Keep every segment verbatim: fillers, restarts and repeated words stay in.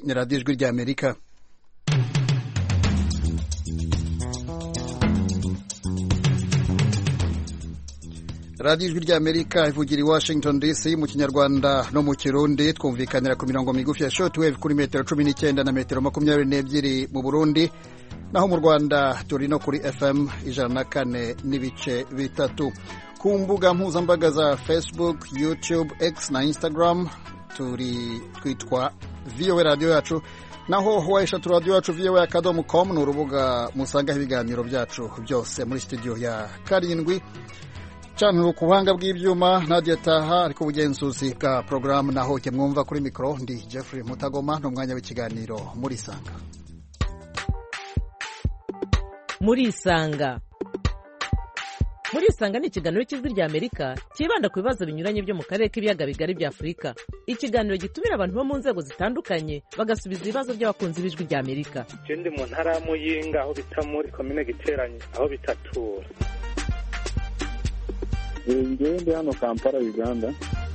ni radiyo ijwi ry'Amerika. radiyo ijwi ry'Amerika ivugira i Washington D C mu kinyarwanda no mu kirundi. Twumvikanira ku mirongo migufi ya shortwave kuri metero cumi n'icyenda na metero makumyabiri n'ebyiri mu Burundi, naho mu Rwanda turi no kuri F M ijana na kane n'ibice bitatu. Ku mbuga mpuzambaga za Facebook, YouTube, X na Instagram turi twitwa V O A radio yacu, naho waisha radio yacu v o a akadomo com ni urubuga musangaho ibiganiro byacu byose. Muri studio ya karindwi cyane ku buhanga bw'ibyuma Nadia Taha, ariko ubugenzuzi bwa programu naho ke mwumva kuri mikro ndi Jeffrey Mutagoma. n'umwanya w'ikiganiro muri Sanga. Muri Sanga Muri Sanga ni ikiganiro cy'ijwi ry'Amerika kibanda ku bibazo binyuranye byo mu karere k'ibiyaga bigari bya Afurika. Ikiganiro gitumira abantu bo mu nzego zitandukanye bagasubiza ibibazo by'abakunzi b'ijwi ry'Amerika. Ndi mu ntara ya Muyinga aho bita muri commune Giteranye aho bitatura. Ngewe ndi hano Kampala, Uganda.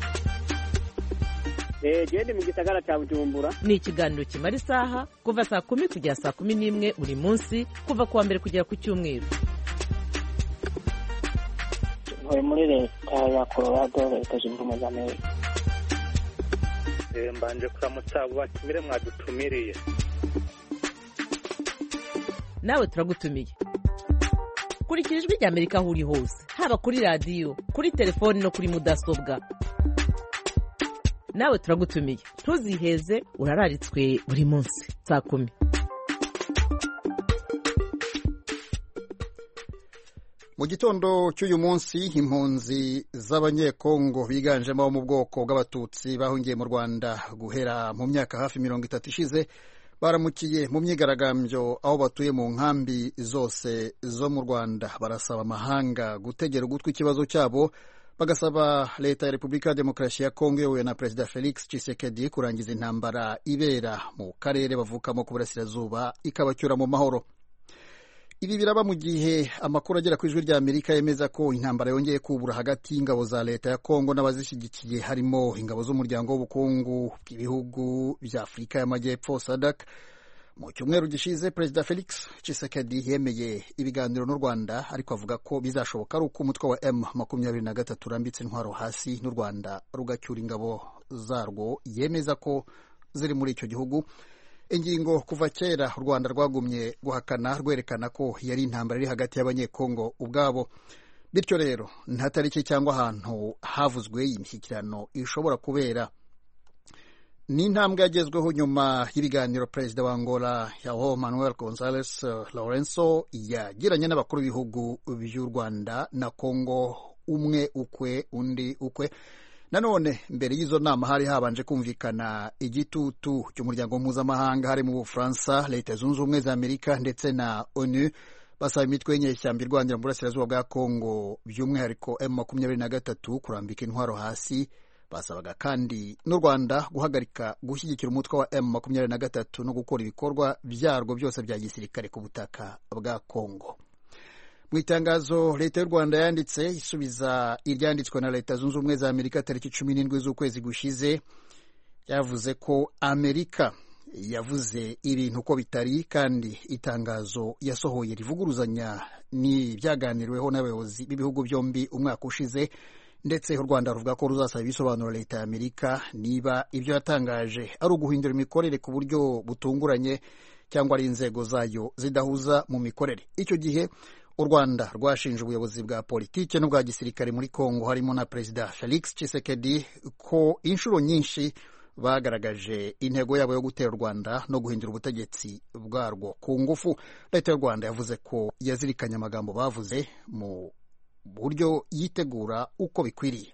Eh, ndi mu gisagara cya Bujumbura. Ni ikiganiro kimara isaha kuva saa kumi kugera saa kumi n'imwe buri munsi, kuva kuwa mbere kugera ku cyumweru. Ntuye muri leta ya Colorado, leta zunze ubumwe za Amerika. Eh, mbanje kuramutsa abo batumire mwadutumiriye. Nawe turagutumiye. Kurikira ijwi ry'Amerika aho uri hose, haba kuri radio, kuri telefoni no kuri mudasobwa. Nawe turagutumiye, ntuziheze, urararitswe buri munsi saa kumi. Mu gitondo cy'uyu munsi impunzi z'abanyekongo biganjemo mu bwoko bw'abatutsi bahungiye mu Rwanda guhera mu myaka hafi mirongo itatu ishize baramukiye mu myigaragambyo aho batuye mu nkambi zose zo mu Rwanda. Barasaba amahanga gutegera ugutwi ikibazo cyabo, bagasaba leta ya Repubulika ya Demokarasi ya Kongo iyobowe na Perezida Felix Tshisekedi kurangiza intambara ibera mu karere bavukamo ku burasirazuba ikabacyura mu mahoro. Ibi biraba mu gihe amakuru agera ku ijwi ry'Amerika yemeza ko intambara yongeye kubura hagati y'ingabo za leta ya Kongo n'abazishyigikiye, harimo ingabo z'umuryango w'ubukungu bw'ibihugu bya Afurika y'Amajyepfo S A D C. Mu cyumweru gishize Perezida Felix Tshisekedi yemeye ibiganiro n'u Rwanda, ariko avuga ko bizashoboka ari uko umutwe wa M makumyabiri na gatatu urambitse intwaro hasi n'u Rwanda rugacyura ingabo zarwo yemeza ko ziri muri icyo gihugu. Ingingo kuva kera u Rwanda rwagumye guhakana, rwerekana ko yari intambara iri hagati y'abanyekongo ubwabo. Bityo rero nta tariki cyangwa ahantu havuzwe imishyikirano ishobora kubera. Ni intambwe yagezweho nyuma y'ibiganiro Perezida wa Angola João Manuel Gonzalez Lourenço yagiranye n'abakuru b'ibihugu by'u Rwanda na Kongo, umwe ukwe undi ukwe. Nanone mbere y'izo nama hari habanje kumvikana igitutu cy'umuryango mpuzamahanga, hari mu Bufaransa, Leta Zunze Ubumwe za Amerika ndetse na ONU, basaba imitwe y'inyeshyamba irwanira mu burasirazuba bwa Kongo by'umwihariko M makumyabiri na gatatu kurambika intwaro hasi. Basabaga kandi n'u Rwanda guhagarika gushyigikira umutwe wa M makumyabiri na gatatu no gukora ibikorwa byarwo byose bya gisirikare ku butaka bwa Kongo. Mu itangazo leta y'u Rwanda yanditse isubiza iryanditswe na Leta Zunze Ubumwe za Amerika tariki cumi n'indwi z'ukwezi gushize, yavuze ko Amerika yavuze ibintu uko bitari, kandi itangazo yasohoye rivuguruzanya ni byaganiriweho n'abayobozi b'ibihugu byombi umwaka ushize, ndetse u Rwanda ruvuga ko ruzasaba ibisobanuro leta ya Amerika niba ibyo yatangaje ari uguhindura imikorere ku buryo butunguranye cyangwa ari inzego zayo zidahuza mu mikorere. Icyo gihe u Rwanda rwashinje ubuyobozi bwa politike n'ubwa gisirikare muri Kongo, harimo na Perezida Felix Tshisekedi, ko inshuro nyinshi bagaragaje intego yabo yo gutera u Rwanda no guhindura ubutegetsi bwarwo ku ngufu. Leta y'u Rwanda yavuze ko yazirikanye amagambo bavuze mu buryo yitegura uko bikwiriye.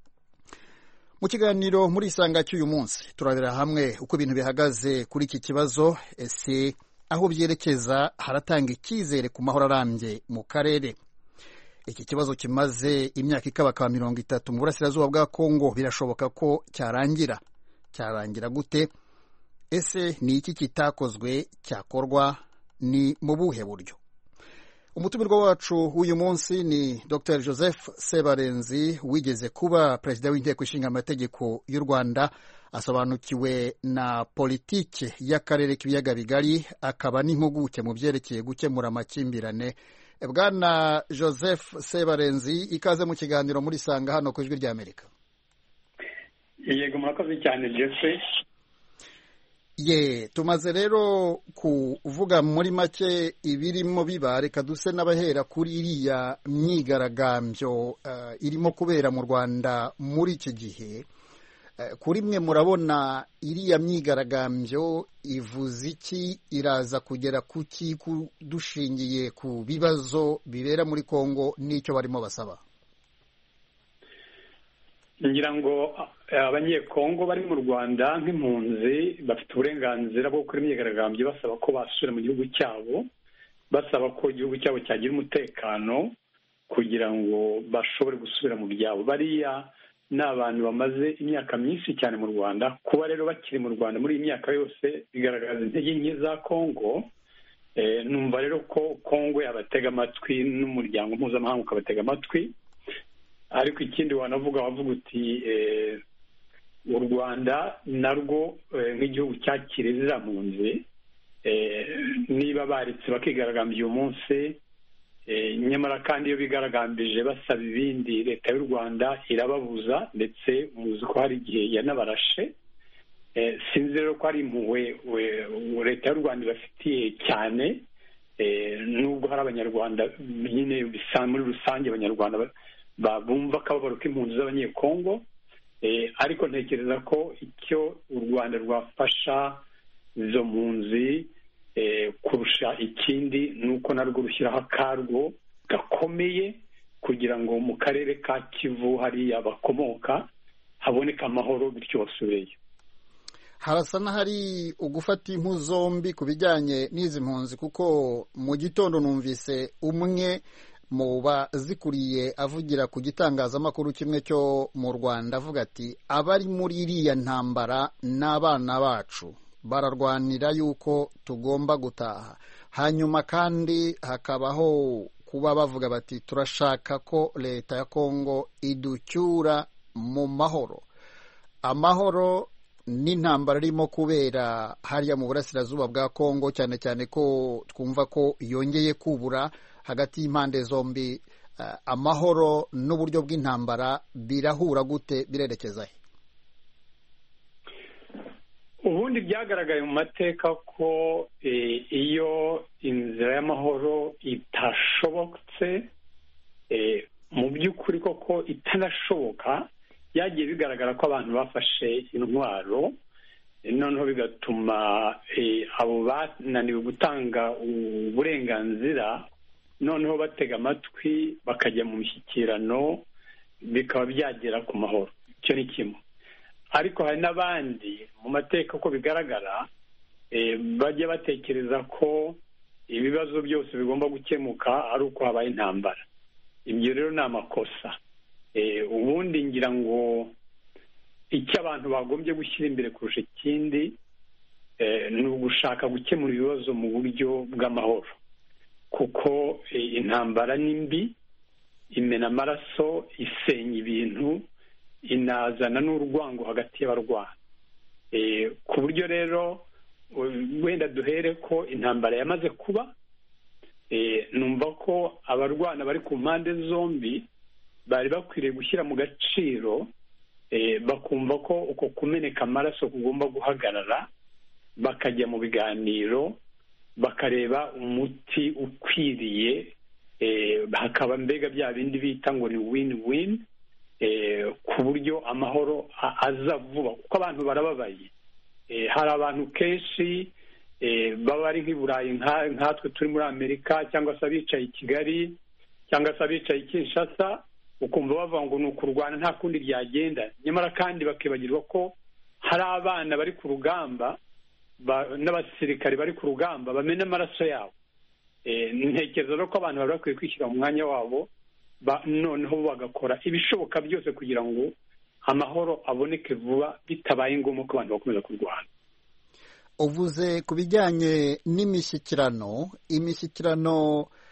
Mu kiganiro muri Isanga cy'uyu munsi turabera hamwe uko ibintu bihagaze kuri iki kibazo, ese aho byerekeza haratanga icyizere ku mahoro arambye mu karere. Iki kibazo kimaze imyaka ikabaka mirongo itatu mu burasirazuba bwa Kongo, birashoboka ko cyarangira. Cyarangira gute? Ese ni iki kitakozwe cyakorwa? Ni mu buhe buryo? Umutumirwa wacu w'uyu munsi ni Doctor Joseph Sebarenzi, wigeze kuba Perezida w'Inteko Ishinga Amategeko y'u Rwanda, asobanukiwe na politike y'akarere k'ibiyaga bigari, akaba n'impuguke mu byerekeye gukemura amakimbirane. Bwana Joseph Sebarenzi, ikaze mu kiganiro muri Sanga hano ku Ijwi ry'Amerika. Yego, murakoze cyane Jeffrey. Ye, tumaze rero kuvuga muri make ibirimo biba, reka duse n'abahera kuri iriya myigaragambyo uh, irimo kubera mu Rwanda muri iki gihe. Uh, kuri mwe murabona iriya myigaragambyo ivuze iki, iraza kugera kuki dushingiye ku bibazo bibera muri Kongo n'icyo barimo basaba? Ngira ngo abanyekongo bari mu Rwanda nk'impunzi bafite uburenganzira bwo gukora imyigaragambyo basaba ko basubira mu gihugu cyabo, basaba ko igihugu cyabo cyagira umutekano kugira ngo bashobore gusubira mu byabo. Bariya ni abantu bamaze imyaka myinshi cyane mu Rwanda. Kuba rero bakiri mu Rwanda muri iyi myaka yose bigaragaza intege nke za Kongo. E, numva rero ko Kongo yabatega amatwi n'umuryango mpuzamahanga ukabatega amatwi. Ariko ikindi wanavuga wavuga uti eh, u Rwanda narwo eh, nk'igihugu cyakire ziriya mpunzi, eh, niba baritse bakigaragambye uyu munsi, eh, nyamara kandi iyo bigaragambije basaba ibindi leta y'u Rwanda irababuza, ndetse muzi ko hari igihe yanabarashe. Eh, sinzi rero ko ari impuhwe leta y'u Rwanda ibafitiye cyane, eh, nubwo hari abanyarwanda nyine bisa muri rusange abanyarwanda bumva akababaro k'impunzi z'abanyekongo, eh, ariko ntekereza ko icyo u Rwanda rwafasha izo mpunzi eh, kurusha ikindi ni uko narwo rushyiraho akarwo gakomeye kugira ngo mu karere ka Kivu hariya bakomoka haboneka amahoro, bityo basubireyo. Harasa n'ahari ugufata impu zombi ku bijyanye n'izi mpunzi, kuko mu gitondo numvise umwe mu bazikuriye avugira ku gitangazamakuru kimwe cyo mu Rwanda avuga ati abari muri iriya ntambara n'abana bacu bararwanira yuko tugomba gutaha. Hanyuma kandi hakabaho kuba bavuga bati turashaka ko leta ya Kongo iducyura mu mahoro. Amahoro n'intambara irimo kubera hariya mu burasirazuba bwa Kongo, cyane cyane ko twumva ko yongeye kubura hagati y'impande zombi, uh, amahoro n'uburyo bw'intambara birahura gute, birerekeza he? Ubundi byagaragaye mu mateka ko eh, iyo inzira y'amahoro itashobotse, eh, mu by'ukuri koko itanashoboka, yagiye bigaragara ko abantu bafashe intwaro, eh, noneho bigatuma eh, abo bananiwe gutanga uburenganzira noneho batega amatwi bakajya mu mishyikirano, bikaba byagera ku mahoro. Icyo ni kimwe. Ariko hari n'abandi mu mateka ko bigaragara e, bajya batekereza ko ibibazo byose bigomba gukemuka ari uko habaye intambara. Ibyo rero ni amakosa. E, ubundi ngira ngo icyo abantu bagombye gushyira imbere kurusha ikindi e, ni ugushaka gukemura ibibazo mu buryo bw'amahoro, kuko e, intambara ni mbi, imena amaraso, isenya ibintu, inazana n'urwango hagati y'abarwana. E, ku buryo rero wenda duhere ko intambara yamaze kuba, e, numva ko abarwana bari ku mpande zombi bari bakwiriye gushyira mu gaciro, e, bakumva ko uko kumeneka amaraso kugomba guhagarara, bakajya mu biganiro, bakareba umuti ukwiriye, e, hakaba mbega bya bindi bita ngo ni win-win, e, ku buryo amahoro aza vuba, kuko abantu barababaye. E, hari abantu kenshi e, baba ari nk'i Burayi nkatwe turi muri Amerika, cyangwa se abicaye i Kigali, cyangwa se abicaye i Kinshasa, ukumva bavuga ngo ni ukurwana nta kundi ryagenda, nyamara kandi bakibagirwa ko hari abana bari ku rugamba n'abasirikare bari ku rugamba bamena amaraso yabo. E, ntekereza rero ko abantu bari bakwiye kwishyira mu mwanya wabo, ba, noneho bagakora ibishoboka byose kugira ngo amahoro aboneke vuba, bitabaye ngombwa ko abantu bakomeza kurwana. Uvuze ku bijyanye n'imishyikirano, imishyikirano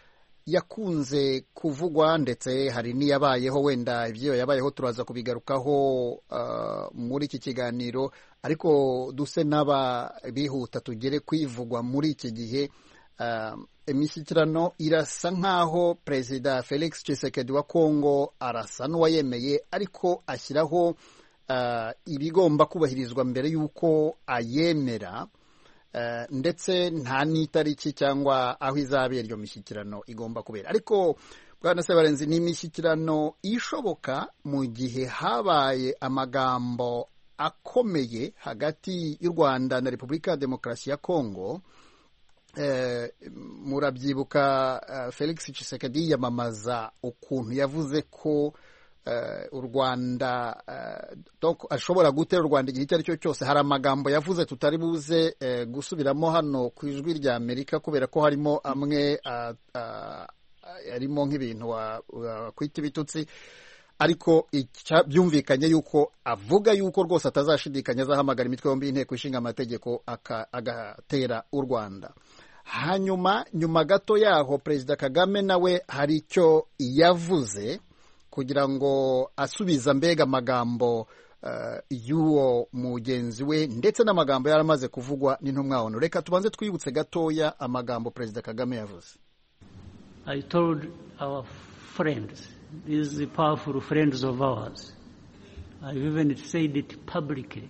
yakunze kuvugwa ndetse hari n'iyabayeho, wenda ibyo yabayeho turaza kubigarukaho uh, muri iki kiganiro, ariko duse n'aba bihuta tugere kwivugwa muri iki gihe. Uh, imishyikirano irasa nk'aho Perezida Felix Tshisekedi wa Kongo arasa n'uwayemeye, ariko ashyiraho uh, ibigomba kubahirizwa mbere y'uko ayemera. Uh, ndetse nta n'itariki cyangwa aho izabera iyo mishyikirano igomba kubera. Ariko Bwana Sebarenzi, ni imishyikirano ishoboka mu gihe habaye amagambo akomeye hagati y'u Rwanda na Repubulika ya Demokarasi ya Kongo. Uh, murabyibuka uh, Felix Tshisekedi yiyamamaza ukuntu yavuze ko Uh, u Rwanda uh, ashobora gutera u Rwanda igihe icyo ari cyo cyose. Hari amagambo yavuze tutari buze uh, gusubiramo hano ku ijwi rya Amerika kubera ko harimo amwe uh, uh, harimo nk'ibintu kwita ibitutsi, ariko byumvikanye yuko avuga yuko rwose atazashidikanya azahamagara imitwe yombi y'inteko ishinga amategeko agatera u Rwanda. Hanyuma nyuma gato yaho Perezida Kagame nawe hari icyo yavuze kugira ngo asubiza mbega amagambo uh, y'uwo mugenzi we, ndetse n'amagambo yaramaze kuvugwa n'intumwa ono. Reka tubanze twibutse gatoya amagambo Perezida Kagame yavuze. I told our friends, these powerful friends of ours, I've even said it publicly,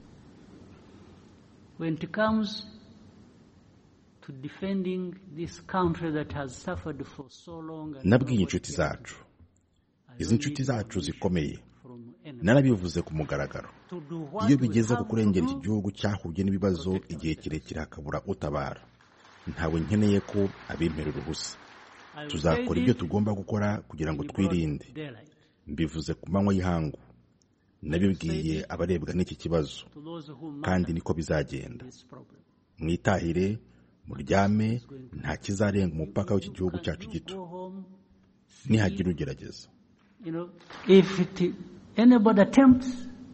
when it comes to defending this country that has suffered for so long. Nabwiye inshuti zacu, izi nshuti zacu zikomeye, narabivuze ku mugaragaro, iyo bigeze ku kurengera iki gihugu cyahuye n'ibibazo igihe kirekire hakabura utabara, ntawe nkeneye ko abimperera ubusa. Tuzakora ibyo tugomba gukora kugira ngo twirinde. Mbivuze ku manywa y'ihangu, nabibwiye abarebwa n'iki kibazo, kandi niko bizagenda. Mwitahire, muryame, nta kizarenga umupaka w'iki gihugu cyacu gito nihagira ugerageza. You know, if it, anybody attempts,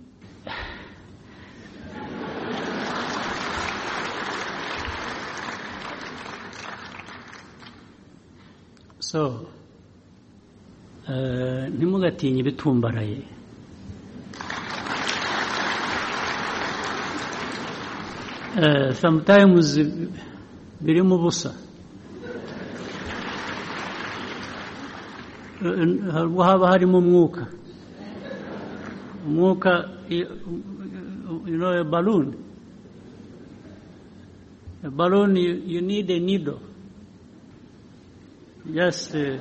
so uh, ntimugatinye ibitumbaraye. Uh, sometimes biri mu busa. Haba harimo umwuka umwuka you know, a balloon a balloon you, you need a needle just uh,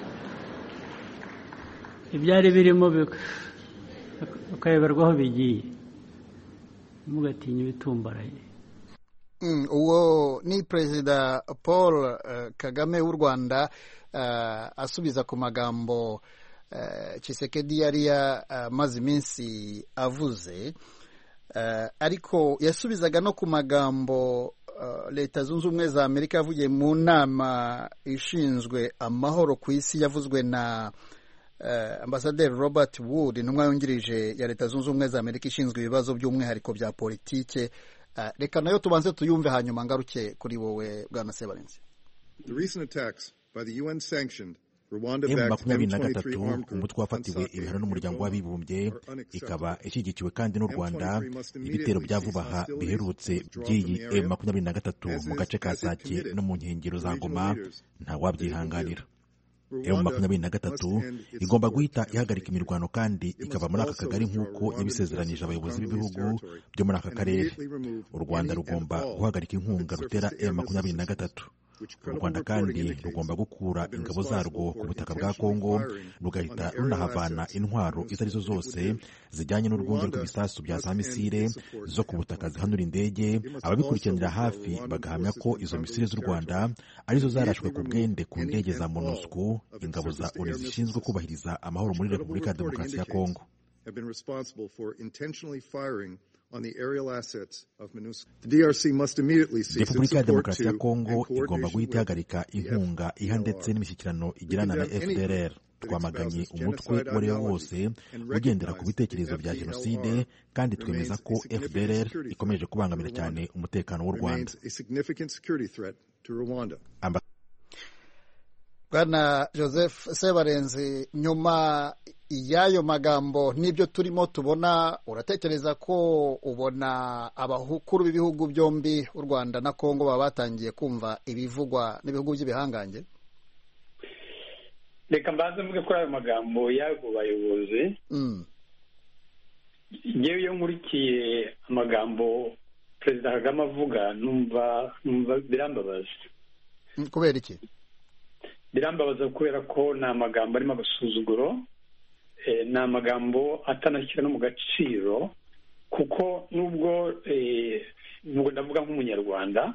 ibyari birimo ukayoberwaho bigiye, mugatinye ibitumbaraye. Mm, uwo ni Perezida Paul uh, Kagame w'u Rwanda uh, asubiza ku magambo uh, Tshisekedi yari amaze uh, iminsi avuze, uh, ariko yasubizaga no ku magambo uh, Leta Zunze Ubumwe za Amerika yavugiye mu nama ishinzwe amahoro ku isi, yavuzwe na uh, Ambasaderi Robert Wood, intumwa yungirije ya Leta Zunze Ubumwe za Amerika ishinzwe ibibazo by'umwihariko bya politike. Uh, reka nayo tubanze tuyumve hanyuma ngaruke kuri wowe Bwana Sebarenzi. The recent attacks by the U N sanctioned M makumyabiri na gatatu umutwe wafatiwe ibihano n'umuryango w'abibumbye, ikaba ishyigikiwe kandi n'u Rwanda. Ibitero bya vuba aha biherutse by'iyi M makumyabiri na gatatu mu gace ka Sake no mu nkengero za Goma ntawabyihanganira. M makumyabiri na gatatu igomba guhita ihagarika imirwano kandi ikava muri aka kagari nk'uko yabisezeranije abayobozi b'ibihugu byo muri aka karere. U Rwanda rugomba guhagarika inkunga rutera M makumyabiri na gatatu. U Rwanda kandi rugomba gukura ingabo zarwo ku butaka bwa Kongo, rugahita runahavana intwaro izo arizo zose zijyanye n'urwunge rw'ibisasu bya za misile zo ku butaka zihanura indege. Ababikurikiranira hafi bagahamya ko izo misile z'u Rwanda arizo zarashwe ku bwende ku ndege za MONUSCO, ingabo za O N U zishinzwe kubahiriza amahoro muri Repubulika ya Demokarasi ya Kongo. On the aerial assets of MONUSCO. The D R C must immediately cease Repubulika ya Demokarasi ya Kongo igomba guhita ihagarika inkunga iha ndetse n'imishyikirano igirana na F D L R. Twamaganye umutwe uwo ari wo wose ugendera ku bitekerezo bya jenoside, kandi twemeza ko F D L R ikomeje kubangamira cyane umutekano w'u Rwanda. Bwana Joseph Sebarenzi, nyuma y'ayo magambo n'ibyo turimo tubona, uratekereza ko ubona abakuru b'ibihugu byombi u Rwanda na Kongo baba batangiye kumva ibivugwa n'ibihugu by'ibihangange? Reka mbaze mvuge kuri ayo magambo y'abo bayobozi. Yewe iyo nkurikiye amagambo Perezida Kagame avuga numva numva birambabaza. Kubera iki? Birambabaza kubera ko ni amagambo arimo agasuzuguro, ni amagambo atanashyira no mu gaciro, kuko nubwo nubwo ndavuga nk'umunyarwanda,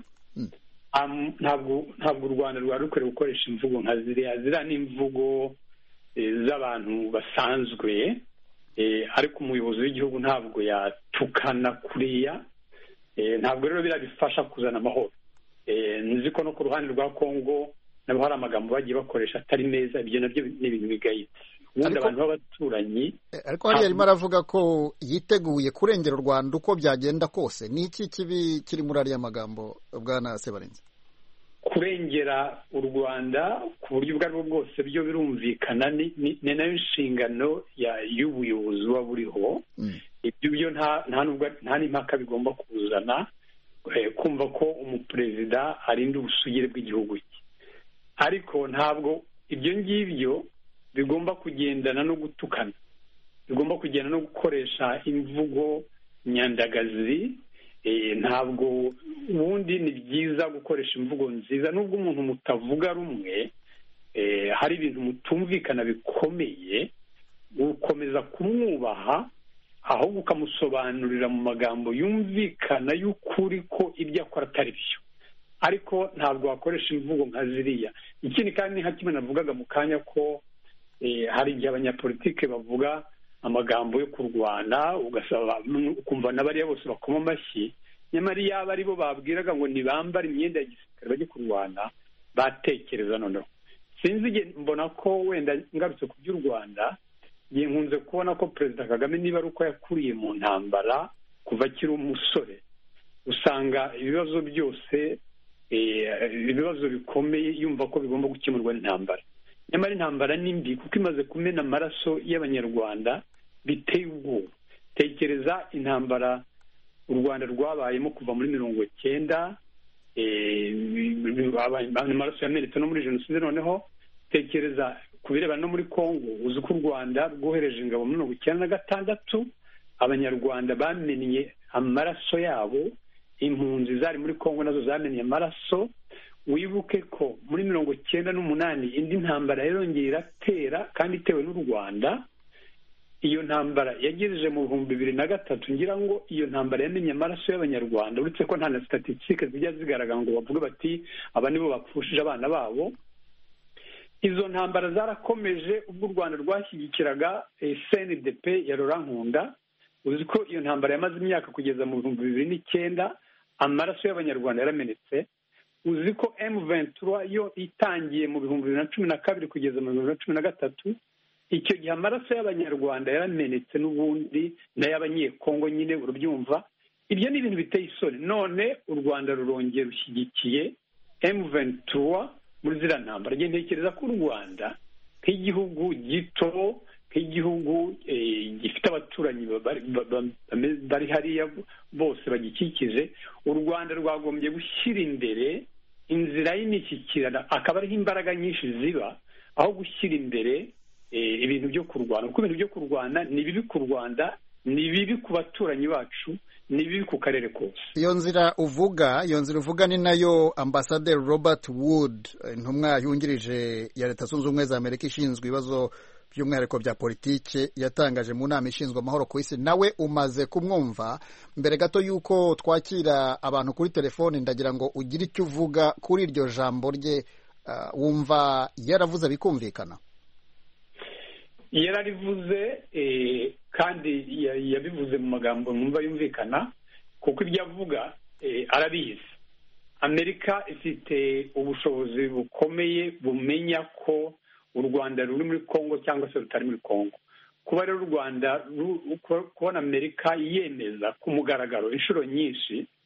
ntabwo ntabwo u Rwanda rwari rukwiriye gukoresha imvugo nka ziriya. Ziriya ni imvugo z'abantu basanzwe, ariko umuyobozi w'igihugu ntabwo yatukana kuriya. Ntabwo rero biriya bifasha kuzana amahoro. Nzi ko no ku ruhande rwa Kongo nabo hari amagambo bagiye bakoresha atari meza, ibyo nabyo ni ibintu bigayitse. Ubundi abantu b'abaturanyi, ariko hariya arimo aravuga ko yiteguye kurengera u Rwanda uko byagenda kose. Ni iki kibi kiri muri ariya magambo, Bwana Sebarenzi? Kurengera u Rwanda ku buryo ubwo ari bwo bwose byo birumvikana, ni nayo nshingano y'ubuyobozi buba buriho. Ibyo byo nta n'impaka bigomba kuzana, kumva ko umuperezida arinda ubusugire bw'igihugu cye. Ariko ntabwo ibyo ngibyo bigomba kugendana no gutukana, bigomba kugendana no gukoresha imvugo nyandagazi. Ntabwo ubundi ni byiza gukoresha imvugo nziza, nubwo umuntu mutavuga rumwe, hari ibintu mutumvikana bikomeye, gukomeza kumwubaha ahubwo ukamusobanurira mu magambo yumvikana y'ukuri ko ibyo akora atari byo. Ariko ntabwo wakoresha imvugo nka ziriya. Ikindi kandi nka kimwe navugaga mu kanya ko hari igihe abanyapolitike bavuga amagambo yo kurwana, ugasaba ukumva n'abariya bose bakoma amashyi, nyamara yaba ari bo babwiraga ngo ntibambare imyenda ya gisirikare bajye kurwana, batekereza noneho. Sinzi, mbona ko wenda ngarutse ku by'u Rwanda, ngiye nkunze kubona ko Perezida Kagame niba ari uko yakuriye mu ntambara kuva akiri umusore, usanga ibibazo byose ibibazo bikomeye yumva ko bigomba gukemurwa n'intambara. Nyamara intambara ni mbi kuko imaze kumena amaraso y'abanyarwanda biteye ubwoba. Tekereza intambara u Rwanda rwabayemo kuva muri mirongo cyenda, amaraso yamenetse no muri jenoside. Noneho tekereza ku birebana no muri Kongo, uzi ko u Rwanda rwohereje ingabo muri mirongo icyenda na gatandatu, abanyarwanda bamennye amaraso yabo, impunzi zari muri Kongo nazo zamennye amaraso. Wibuke ko muri mirongo cyenda n'umunani indi ntambara yarongeye iratera kandi itewe n'u Rwanda. Iyo ntambara yagejeje mu bihumbi bibiri na gatatu, ngira ngo iyo ntambara yamenye amaraso y'abanyarwanda, uretse ko nta na statistique zijya zigaragara ngo bavuge bati aba nibo bapfushije abana babo. Izo ntambara zarakomeje ubwo u Rwanda rwashyigikiraga C N D P ya Laurent Nkunda. Uzi ko iyo ntambara yamaze imyaka kugeza mu bihumbi bibiri n'icyenda, amaraso y'abanyarwanda yaramenetse. Uzi ko M vingt-trois yo itangiye mu bihumbi bibiri na cumi na kabiri kugeza mu bihumbi bibiri na cumi na gatatu, icyo gihe amaraso y'abanyarwanda yaramenetse n'ubundi n'ay'abanyekongo nyine, urubyumva. Ibyo ni ibintu biteye isoni. None u Rwanda rurongera rushyigikiye M vingt-trois muri ziriya ntambara. Njye ntekereza ko u Rwanda nk'igihugu gito, nk'igihugu gifite abaturanyi bari hariya bose bagikikije, u Rwanda rwagombye gushyira imbere inzira y'imishyikirano, akaba ariho imbaraga nyinshi ziba, aho gushyira imbere ibintu byo kurwana. Kuko ibintu byo kurwana ni bibi ku Rwanda, ni bibi ku baturanyi bacu, ni bibi ku karere kose. Iyo nzira uvuga, iyo nzira uvuga ni nayo Ambasaderi Robert Wood, intumwa yungirije ya Leta Zunze Ubumwe za Amerika ishinzwe ibibazo by'umwihariko bya politike, yatangaje mu nama ishinzwe amahoro ku isi. Nawe umaze kumwumva. Mbere gato y'uko twakira abantu kuri telefoni, ndagira ngo ugire icyo uvuga kuri iryo jambo rye. Uh, wumva yaravuze bikumvikana? Yararivuze eh, kandi yabivuze mu magambo numva yumvikana, kuko ibyo avuga eh, arabizi. Amerika ifite ubushobozi bukomeye bumenya ko u Rwanda ruri muri Kongo cyangwa se rutari muri Kongo. Kuba rero u Rwanda, kubona Amerika yemeza ku mugaragaro inshuro nyinshi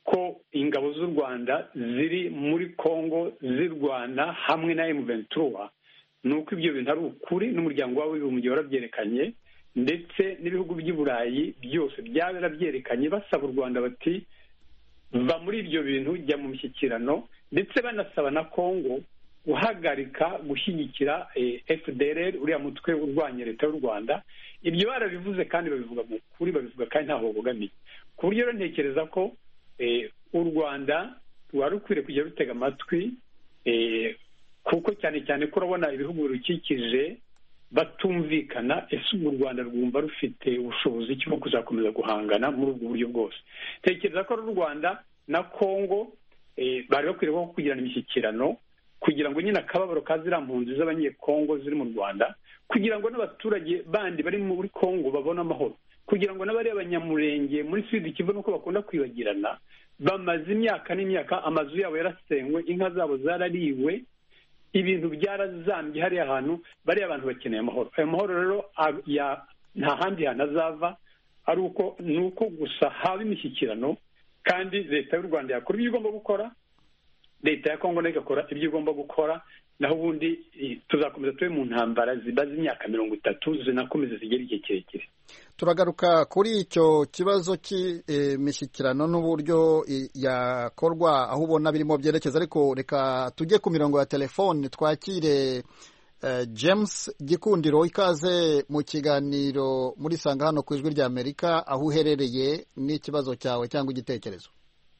ko ingabo z'u Rwanda ziri muri Congo zirwana hamwe na emu ventura, ni uko ibyo bintu ari ukuri, n'umuryango w'abibumbye warabyerekanye ndetse n'ibihugu by'i Burayi byose byarabyerekanye basaba u Rwanda bati va muri ibyo bintu, jya mu mishyikirano, ndetse banasaba na Congo guhagarika gushyigikira F D L R, uriya mutwe urwanya leta y'u Rwanda. Ibyo barabivuze kandi babivuga mu kuri, babivuga kandi ntaho bogamiye. Ku buryo rero ntekereza ko u Rwanda rwari rukwiriye kujya rutega amatwi, kuko cyane cyane ko urabona ibihugu birukikije batumvikana, ese u Rwanda rwumva rufite ubushobozi cyo kuzakomeza guhangana muri ubwo buryo bwose. Tekereza ko u Rwanda na Congo bari bakwiriye kugirana imishyikirano kugira ngo nyine akababaro ka ziriya mpunzi z'abanyekongo ziri mu Rwanda, kugira ngo n'abaturage bandi bari muri Congo babone amahoro, kugira ngo n'abari abanyamurenge muri Sud Kivu nuko bakunda kwibagirana, bamaze imyaka n'imyaka amazu yabo yarasenywe, inka zabo zarariwe, ibintu byarazambye hariya hantu, bariya abantu bakeneye amahoro. Ayo mahoro rero nta handi hantu azava ari uko ni uko gusa haba imishyikirano, kandi leta y'u Rwanda yakora ibyo igomba gukora, leta ya Congo nayo igakora ibyo igomba gukora, naho ubundi tuzakomeza tube mu ntambara zibaze imyaka mirongo itatu zinakomeza zigera igihe kirekire. Turagaruka kuri icyo kibazo cy'imishyikirano n'uburyo yakorwa, aho ubona birimo byerekeza, ariko reka tujye ku mirongo ya telefone twakire James Gikundiro. Ikaze mu kiganiro muri Sanga hano ku Ijwi ry'Amerika, aho uherereye n'ikibazo cyawe cyangwa igitekerezo.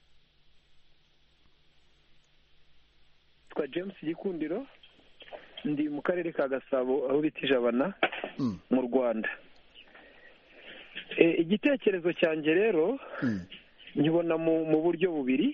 Twa James Gikundiro, ndi mu karere ka Gasabo aho bita Ijabana mu Rwanda. Igitekerezo cyanjye rero nkibona mu buryo bubiri.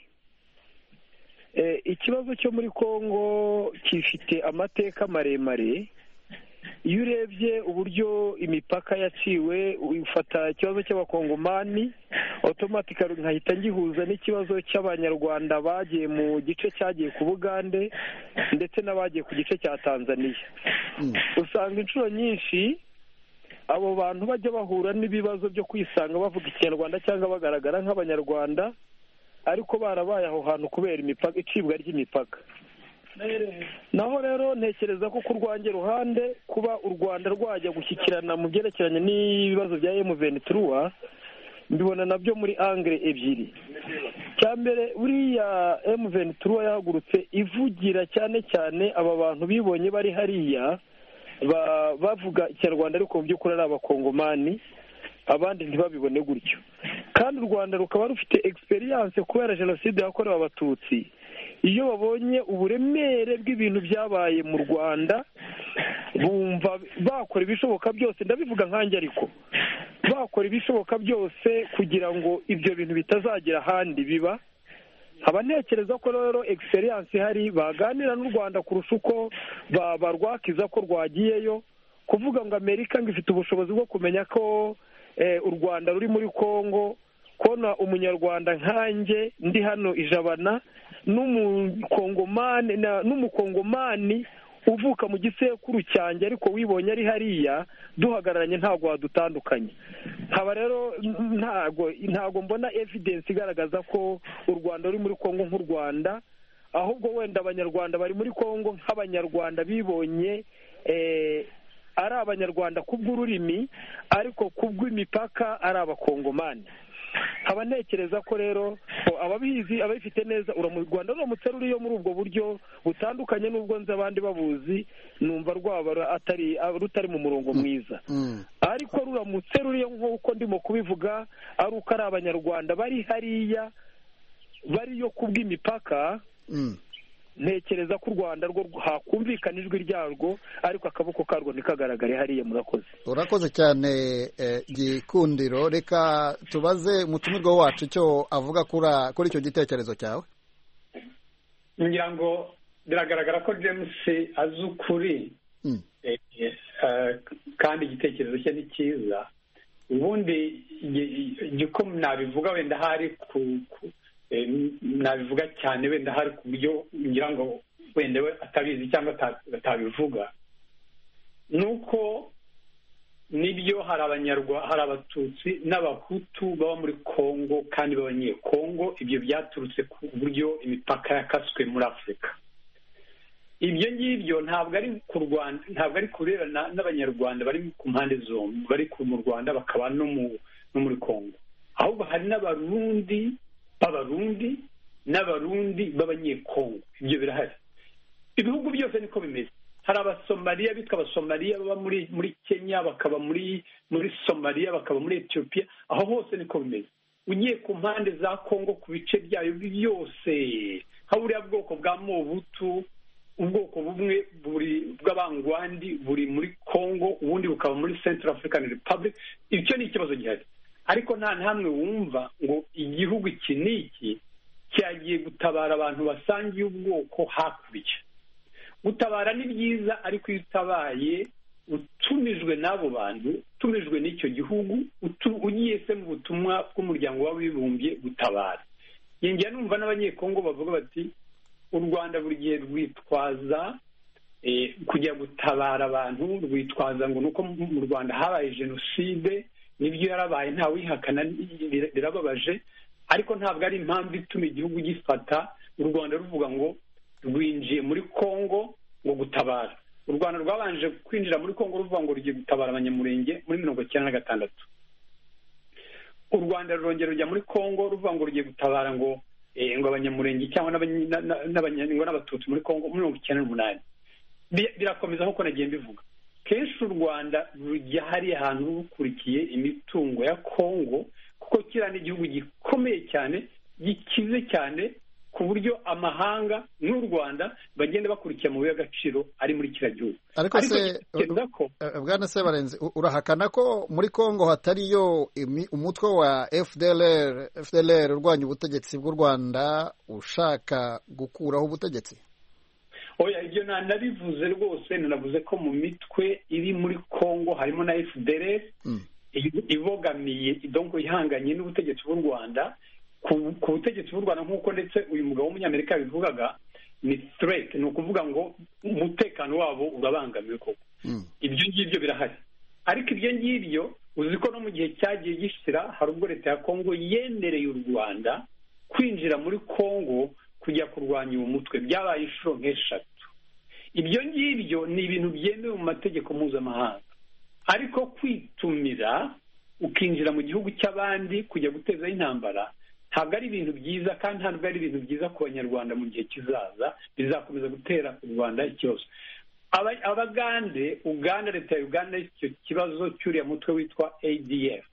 Ikibazo cyo muri Congo gifite amateka maremare. Iyo urebye uburyo imipaka yaciwe, ufata ikibazo cy'abakongomani automatically nkahita ngihuza n'ikibazo cy'abanyarwanda bagiye mu gice cyagiye ku Bugande ndetse n'abagiye ku gice cya Tanzania. Usanga inshuro nyinshi abo bantu bajya bahura n'ibibazo byo kwisanga bavuga Ikinyarwanda cyangwa bagaragara nk'abanyarwanda, ariko barabaye aho hantu kubera imipaka, icibwa ry'imipaka. Naho rero ntekereza ko ku rwanjye ruhande kuba u Rwanda rwajya gushyikirana mu byerekeranye n'ibibazo bya emu ventura, mbibona nabyo muri angle ebyiri. Cya mbere, buriya emu ventura yahagurutse ivugira cyane cyane aba bantu bibonye bari hariya bavuga Ikinyarwanda ariko mu by'ukuri ari abakongomani, abandi ntibabibone gutyo. Kandi u Rwanda rukaba rufite experience kubera jenoside yakorewe abatutsi. Iyo babonye uburemere bw'ibintu byabaye mu Rwanda, bumva bakora ibishoboka byose, ndabivuga nkanjye ariko bakora ibishoboka byose kugira ngo ibyo bintu bitazagera ahandi biba. Haba ntekereza ko rero experience ihari, baganira n'u Rwanda kurusha uko barwakiza ko rwagiyeyo, kuvuga ngo Amerika ngo ifite ubushobozi bwo kumenya ko u Rwanda ruri muri Congo, kona umunyarwanda nkanjye ndi hano Ijabana n'umukongomani n'umukongomani uvuka mu gisekuru cyanjye ariko wibonye ari hariya, duhagararanye ntabwo wadutandukanye. Haba rero ntago ntago mbona evidence igaragaza ko u Rwanda ruri muri Congo nk'u Rwanda, ahubwo wenda abanyarwanda bari muri Congo nk'abanyarwanda bibonye ari abanyarwanda kubw'ururimi, ariko kubw'imipaka ari abakongomani. Haba ntekereza ko rero ababizi ababifite neza mu Rwanda ruramutse ruriyo muri ubwo buryo butandukanye n'ubwo nzi abandi babuzi, numva rwaba atari rutari mu murongo mwiza. Ariko ruramutse ruriyo nk'uko ndimo kubivuga, ari uko ari abanyarwanda bari hariya bariyo kubw'imipaka, ntekereza ko u Rwanda rwo hakumvikana ijwi ryarwo, ariko akaboko karwo ntikagaragare hariya. Murakoze. Urakoze cyane Gikundiro. Reka tubaze umutumirwa wacu icyo avuga kuri icyo gitekerezo cyawe. ngira ngo biragaragara ko James azi ukuri, kandi igitekerezo cye ni cyiza. Ubundi giko nabivuga wenda hari ku nabivuga cyane wenda hari ku buryo ngira ngo wenda we atabizi cyangwa atabivuga, nuko nibyo nibyo hari abanyarwanda hari abatutsi n'abahutu baba muri kongo kandi b'abanyekongo. Ibyo byaturutse ku buryo imipaka yakaswe muri afurika. Ibyo ngibyo ntabwo ari ku Rwanda, ntabwo ari kurebana n'abanyarwanda bari ku mpande zombi, bari mu Rwanda bakaba no muri kongo, ahubwo hari n'abarundi b'abarundi n'abarundi b'abanyekongo. Ibyo birahari. Ibihugu byose niko bimeze. Hari abasomaliya bitwa abasomaliya baba muri muri Kenya, bakaba muri muri Somalia, bakaba muri Ethiopia. Aho hose niko bimeze. Ugiye ku mpande za Kongo ku bice byayo byose, nka buriya bwoko bwa Mobutu, ubwoko bumwe buri bw'abangwandi buri muri Kongo, ubundi bukaba muri Central African Republic. Icyo ni ikibazo gihari. Ariko nta ntamwe wumva ngo igihugu iki n'iki cyagiye gutabara abantu basangiye ubwoko hakurya. Gutabara ni byiza, ariko iyo utabaye utumijwe n'abo bantu, utumijwe n'icyo gihugu, ugiye se mu butumwa bw'umuryango w'abibumbye gutabara. Yengera numva n'abanyekongo bavuga bati u Rwanda buri gihe rwitwaza kujya gutabara abantu, rwitwaza ngo nuko mu Rwanda habaye jenoside. Nibyo yarabaye, nta wihakana, birababaje, ariko ntabwo ari impamvu ituma igihugu gifata u Rwanda ruvuga ngo rwinjiye muri Kongo ngo gutabara. U Rwanda rwabanje kwinjira muri Kongo ruvuga ngo rugiye gutabara abanyamurenge muri mirongo icyenda na gatandatu. U Rwanda rurongera rujya muri Kongo ruvuga ngo rugiye gutabara ngo ngo abanyamurenge cyangwa n'abatutsi muri Kongo muri mirongo icyenda n'umunani. Birakomeza nk'uko nagiye mbivuga. Kenshi u Rwanda rujya hariya ahantu rukurikiye imitungo ya Kongo, kuko kiriya ni igihugu gikomeye cyane, gikize cyane, ku buryo amahanga n'u Rwanda bagenda bakurikira mu y'agaciro ari muri kiriya gihugu. Ariko se Bwana Sebarenzi, urahakana ko muri Kongo hatariyo umutwe wa F D L R F D L R urwanya ubutegetsi bw'u Rwanda ushaka gukuraho ubutegetsi? Oya, ibyo nabivuze rwose. Nanavuze ko mu mitwe iri muri Kongo harimo na F D L R ibogamiye, donc ihanganye n'ubutegetsi bw'u Rwanda. Ku butegetsi bw'u Rwanda nk'uko ndetse uyu mugabo w'umunyamerika yabivugaga, ni threat, ni ukuvuga ngo umutekano wabo urabangamiwe koko. Ibyo ngibyo birahari. Ariko ibyo ngibyo uzi ko no mu gihe cyagiye gishyira, hari ubwo leta ya Kongo yemereye u Rwanda kwinjira muri Kongo kujya kurwanya uwo mutwe. Byabaye inshuro nk'eshatu. Ibyo ngibyo ni ibintu byemewe mu mategeko mpuzamahanga. Ariko kwitumira ukinjira mu gihugu cy'abandi kujya gutezaho intambara ntabwo ari ibintu byiza, kandi ntabwo ari ibintu byiza ku banyarwanda mu gihe kizaza. Bizakomeza gutera u Rwanda ikibazo. Abagande, Uganda, leta ya Uganda icyo kibazo cy'uriya mutwe witwa A D F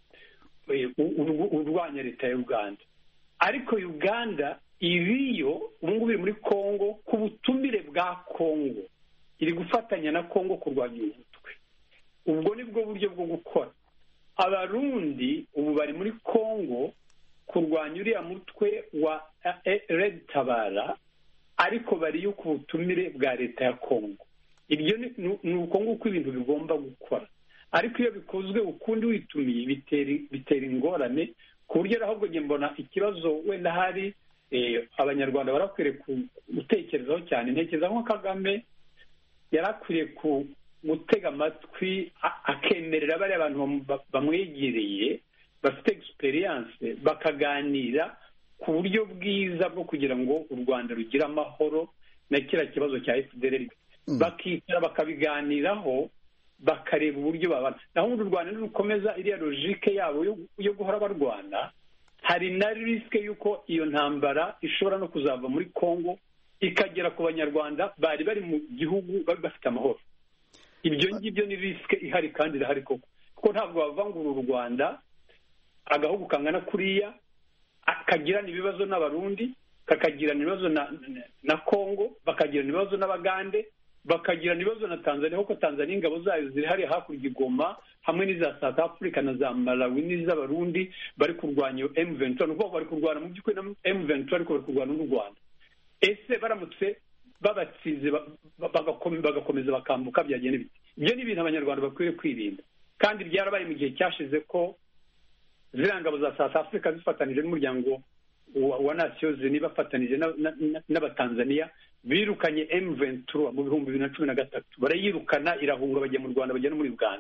urwanya leta ya Uganda. Ariko Uganda iriyo ubu ngubu iri muri Kongo ku butumire bwa Kongo, iri gufatanya na Kongo kurwanya uyu mutwe. Ubwo ni bwo buryo bwo gukora. Abarundi ubu bari muri Kongo kurwanya uriya mutwe wa Red Tabara, ariko bariyo ku butumire bwa leta ya Kongo. Ibyo ni uko nguko ibintu bigomba gukora. Ariko iyo bikozwe ukundi witumiye bitera ingorane, ku buryo ahubwo njye mbona ikibazo wenda hari abanyarwanda barakwiriye gutekerezaho cyane. Ntekereza nko Kagame yarakwiriye gutega amatwi akemerera bariya abantu bamwegereye bafite experience, bakaganira ku buryo bwiza bwo kugira ngo u Rwanda rugire amahoro na kiriya kibazo cya F D L R. Bakicara bakabiganiraho, bakareba uburyo babana. Naho u Rwanda nirukomeza iriya logike yabo yo guhora barwana, hari na risike y'uko iyo ntambara ishobora no kuzava muri Kongo ikagera ku banyarwanda bari bari mu gihugu bari bafite amahoro. Ibyo ngibyo ni risike ihari kandi irahari koko, kuko ntabwo bavangura u Rwanda agahugu kangana kuriya akagirana ibibazo n'Abarundi, kakagirana ibibazo na, na Kongo, bakagirana ibibazo n'Abagande, bakagirana ibibazo na Tanzania, kuko Tanzania ingabo zayo ziri hari hakurya igoma hamwe n'iza South Africa na za Malawi n'iz'Abarundi bari kurwanya M vingt-trois. Nuko bari kurwana mu by'ukuri na M vingt-trois, ariko bari kurwana n'u Rwanda. Ese baramutse babatsize bagakomeza bakambuka byagenda biti? Ibyo ni ibintu abanyarwanda bakwiriye kwirinda, kandi byarabaye mu gihe cyashize ko ziriya ngabo za South Africa zifatanije n'umuryango wa Nations Unies bafatanije n'Abatanzania birukanye M vingt-trois mu bihumbi bibiri na cumi na gatatu. Barayirukana, irahunga, bajya mu Rwanda, bajya no muri Uganda.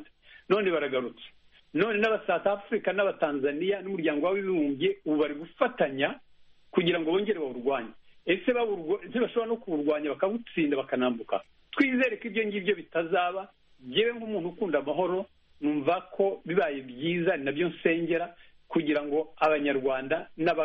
none baragarutse, none n'aba South Africa n'abatanzania n'umuryango w'abibumbye ubu bari gufatanya kugira ngo bongere bawurwanye. Ese bashobora no kuwurwanya bakawutsinda bakanambuka? Twizere ko ibyo ngibyo bitazaba. Yewe nk'umuntu ukunda amahoro numva ko bibaye byiza, ni nabyo nsengera, kugira ngo abanyarwanda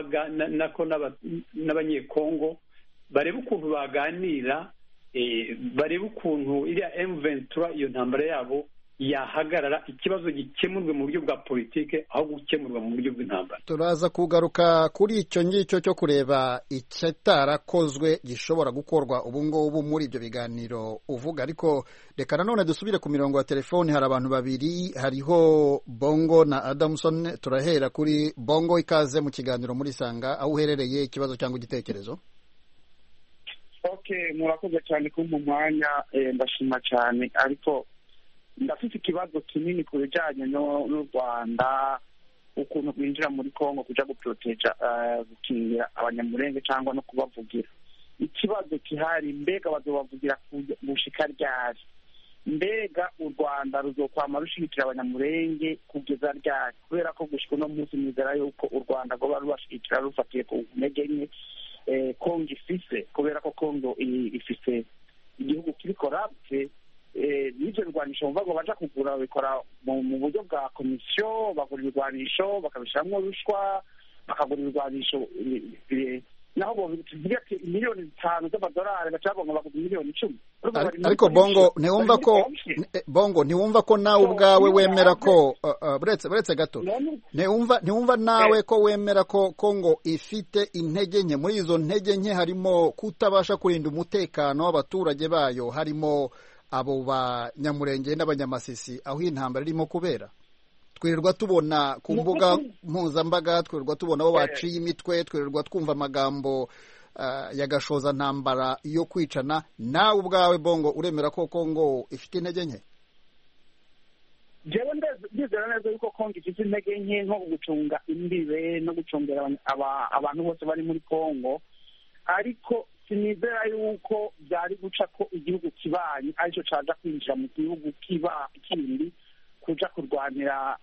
n'abanyekongo barebe ukuntu baganira, barebe ukuntu iriya emu ventura iyo ntambara yabo yahagarara, ikibazo gikemurwe mu buryo bwa politike aho gukemurwa mu buryo bw'intambara. Turaza kugaruka kuri icyo ngicyo cyo kureba icyatarakozwe gishobora gukorwa ubu ngubu muri ibyo biganiro uvuga, ariko reka nanone dusubire ku mirongo ya telefoni. Hari abantu babiri, hariho Bongo na Adamson. Turahera kuri Bongo. Ikaze mu kiganiro muri Sanga, aho uherereye, ikibazo cyangwa igitekerezo. Okay, murakoze cyane kumpa umwanya, ndashima cyane, ariko ndafite ikibazo kinini ku bijyanye n'u Rwanda, ukuntu rwinjira muri Kongo kuja guproteja gukingira abanyamurenge cyangwa no kubavugira. Ikibazo kihari, mbega bazobavugira gushika ryari? Mbega u Rwanda ruzokwama rushigikira abanyamurenge kugeza ryari? Kubera ko gushika uno munsi nizera yuko u Rwanda rwoba rubashigikira rufatiye ku ntege nke Kongo ifise, kubera ko Kongo ifise igihugu kiri korapte. N'ibyo birwanisho bumva ngo baja kugura bikora mu buryo bwa komisiyo, bagura ibirwanisho bakabishyiramo rushwa, bakagura ibirwanisho naho tuvuga ati miliyoni zitanu z'amadolari bacabonga bagura miliyoni icumi. Ariko Bongo ntiwumva ko Bongo ntiwumva ko nawe ubwawe wemera ko buretse buretse gato ntiwumva ntiwumva nawe ko wemera ko Kongo ifite intege nke? Muri izo ntege nke harimo kutabasha kurinda umutekano w'abaturage bayo, harimo abo banyamurenge n'abanyamasisi aho intambara irimo kubera. Twirirwa tubona ku mbuga mpuzambaga, twirirwa tubona abo baciye imitwe, twirirwa twumva amagambo uh, ya gashoza ntambara yo kwicana. Nawe ubwawe Bongo uremera ko Kongo ifite intege nke? Jewe ndizera neza yuko Kongo ifite intege nke nko gucunga imbibe no gucungera abantu bose bari muri Kongo, ariko sinizera yuko byari guca ko igihugu kibanyi aricyo caja kwinjira mu gihugu kiba kindi kuja kurwanira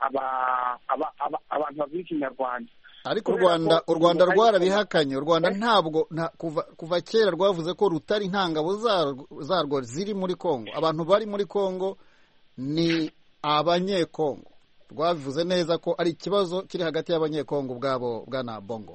abantu bavuga ikinyarwanda. Ariko u Rwanda u Rwanda rwarabihakanye. U Rwanda ntabwo kuva kuva kera rwavuze ko rutari ntangabo zarwo ziri muri Kongo. Abantu bari muri Kongo ni abanyekongo. Rwavuze neza ko ari ikibazo kiri hagati y'abanyekongo ubwabo. Bwana Bongo,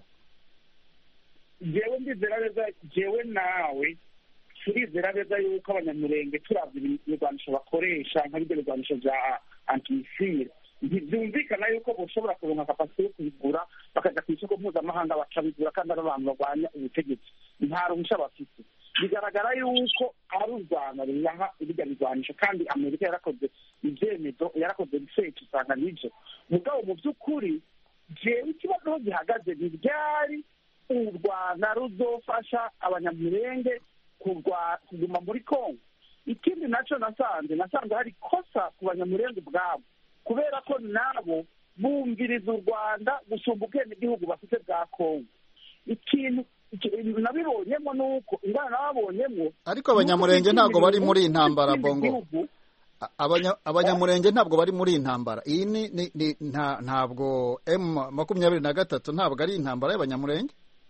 jewe ndizera neza, jewe nawe turizera neza yuko abanyamurenge turavye ibirwanisho bakoresha nka bibyo birwanisho vya antimisile ntibyumvikana yuko boshobora kuronka kapasite yo kubigura bakaja ku isoko mpuzamahanga bakabigura kandi ari abantu barwanya ubutegetsi. Nta ruhusha bafite. Bigaragara yuko ari u Rwanda ruraha ibijya birwanisho, kandi Amerika yarakoze ibyemezo, yarakoze research usanga nivyo. Mugabo mu by'ukuri jewe ikibazo aho gihagaze ni ryari u Rwanda ruzofasha abanyamurenge kuguma muri Kongo. Ikindi naco nasanze nasanze hari kosa ku banyamurenge ubwabo, kubera ko nabo bumviriza u Rwanda gusumba ubwenegihugu bafite bwa Kongo. Ikintu nabibonyemo nuko ingana nababonyemo, ariko abanyamurenge ntabwo bari muri intambara Bongo. Abanyamurenge ntabwo bari muri intambara. Iyi ni ntabwo M makumyabiri na gatatu ntabwo ari intambara y'abanyamurenge.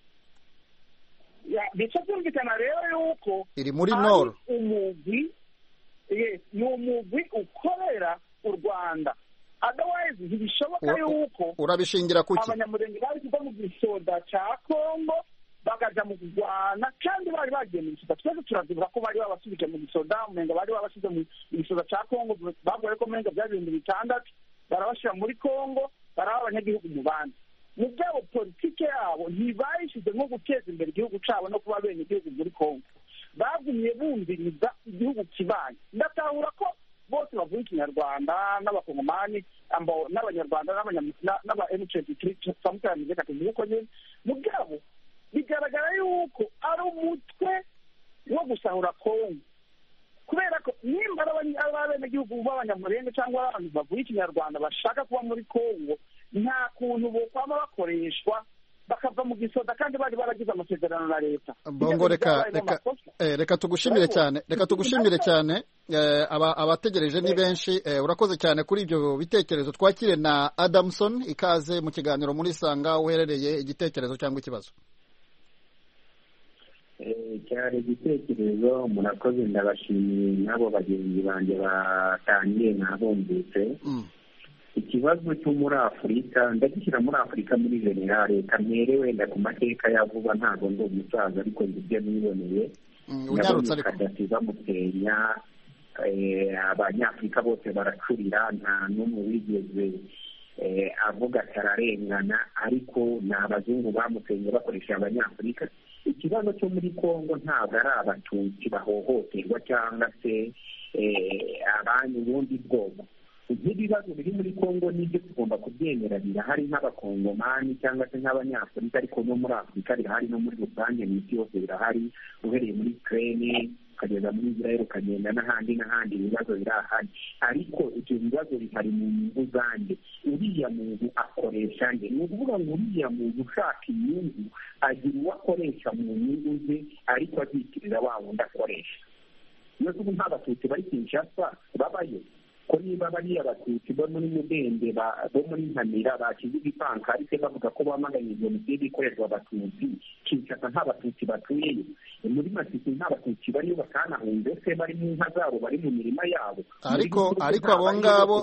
Bica byumvikana rero yuko iri muri Nord umugwi ni umugwi ukorera u Rwanda. Otherwise ntibishoboka yuko urabishingira kuki abanyamurenge bari kuva mu gisoda ca Kongo bakaja mu kurwana, kandi bari bagiye mu gisoda. Twese turazibura ko bari babasubije mu gisoda, umenga bari babashize mu gisoda ca Kongo, bagoye ko menga bya ibihumbi bitandatu barabashira muri Kongo, baraba abanyagihugu mu bandi. Mu byabo politike yabo ntibayishize nko guteza imbere igihugu cabo no kuba bene igihugu muri Kongo. Bagumye bumviriza igihugu kibanyi. Ndatahura ko bose bavuga ikinyarwanda n'abakongomani n'abanyarwanda n'aba M twenty-three samutanize katuvuga uko nyine. Mu byabo bigaragara yuko ari umutwe wo gusahura Kongo, kubera ko nimba abenegihugu b'abanyamurenge cyangwa abantu bavuga ikinyarwanda bashaka kuba muri Kongo, nta kuntu bokwama bakoreshwa bakava mu gisoda kandi bari baragize amasezerano na leta. Bongo reka reka reka tugushimire cyane reka tugushimire cyane abategereje ni benshi urakoze cyane kuri ibyo bitekerezo. twakire na Adamson, ikaze mu kiganiro muri Sanga, uherereye igitekerezo cyangwa ikibazo. cyari igitekerezo. Murakoze, ndabashimiye n'abo bagenzi banjye batangiye nabumvise. Ikibazo cyo muri Afurika ndagishyira muri Afurika muri generale, kamere wenda ku mateka ya vuba, ntabwo ndi umusaza ariko ibyo niboneye unyarutse ariko Kadafi bamutenya, abanyafurika bose baracurira, nta n'umwe wigeze avuga atararengana, ariko ni abazungu bamutenye bakoresha abanyafurika. Ikibazo cyo muri Kongo ntabwo ari abatutsi bahohoterwa cyangwa se abandi ubundi bwoko. Ibibazo biri muri Kongo nibyo tugomba kubyemera, birahari nk'abakongomani cyangwa se nk'abanyafurika, ariko no muri Afurika birahari, no muri rusange mu isi yose birahari, uhereye muri Ukraine ukageza muri Israel ukagenda n'ahandi n'ahandi, ibibazo birahari. Ariko ibyo bibazo bihari mu nyungu zanjye. Uriya muntu akoresha nde? Ni ukuvuga ngo uriya muntu ushaka inyungu agira uwo akoresha mu nyungu ze, ariko azitirira wa wundi akoresha. Iyo tubu nk'abatutsi bari Kinshasa babayo, ko niba bariya abatutsi bo muri Mudende bo muri Nkamira bakize ibipankarite bavuga ko bamaganye jenoside ikorerwa abatutsi, Kinshasa nta batutsi batuyeyo, muri Masisi nta batutsi bariyo bakanahunze, se bari mu nka zabo, bari mu mirima yabo. ariko ariko abo ngabo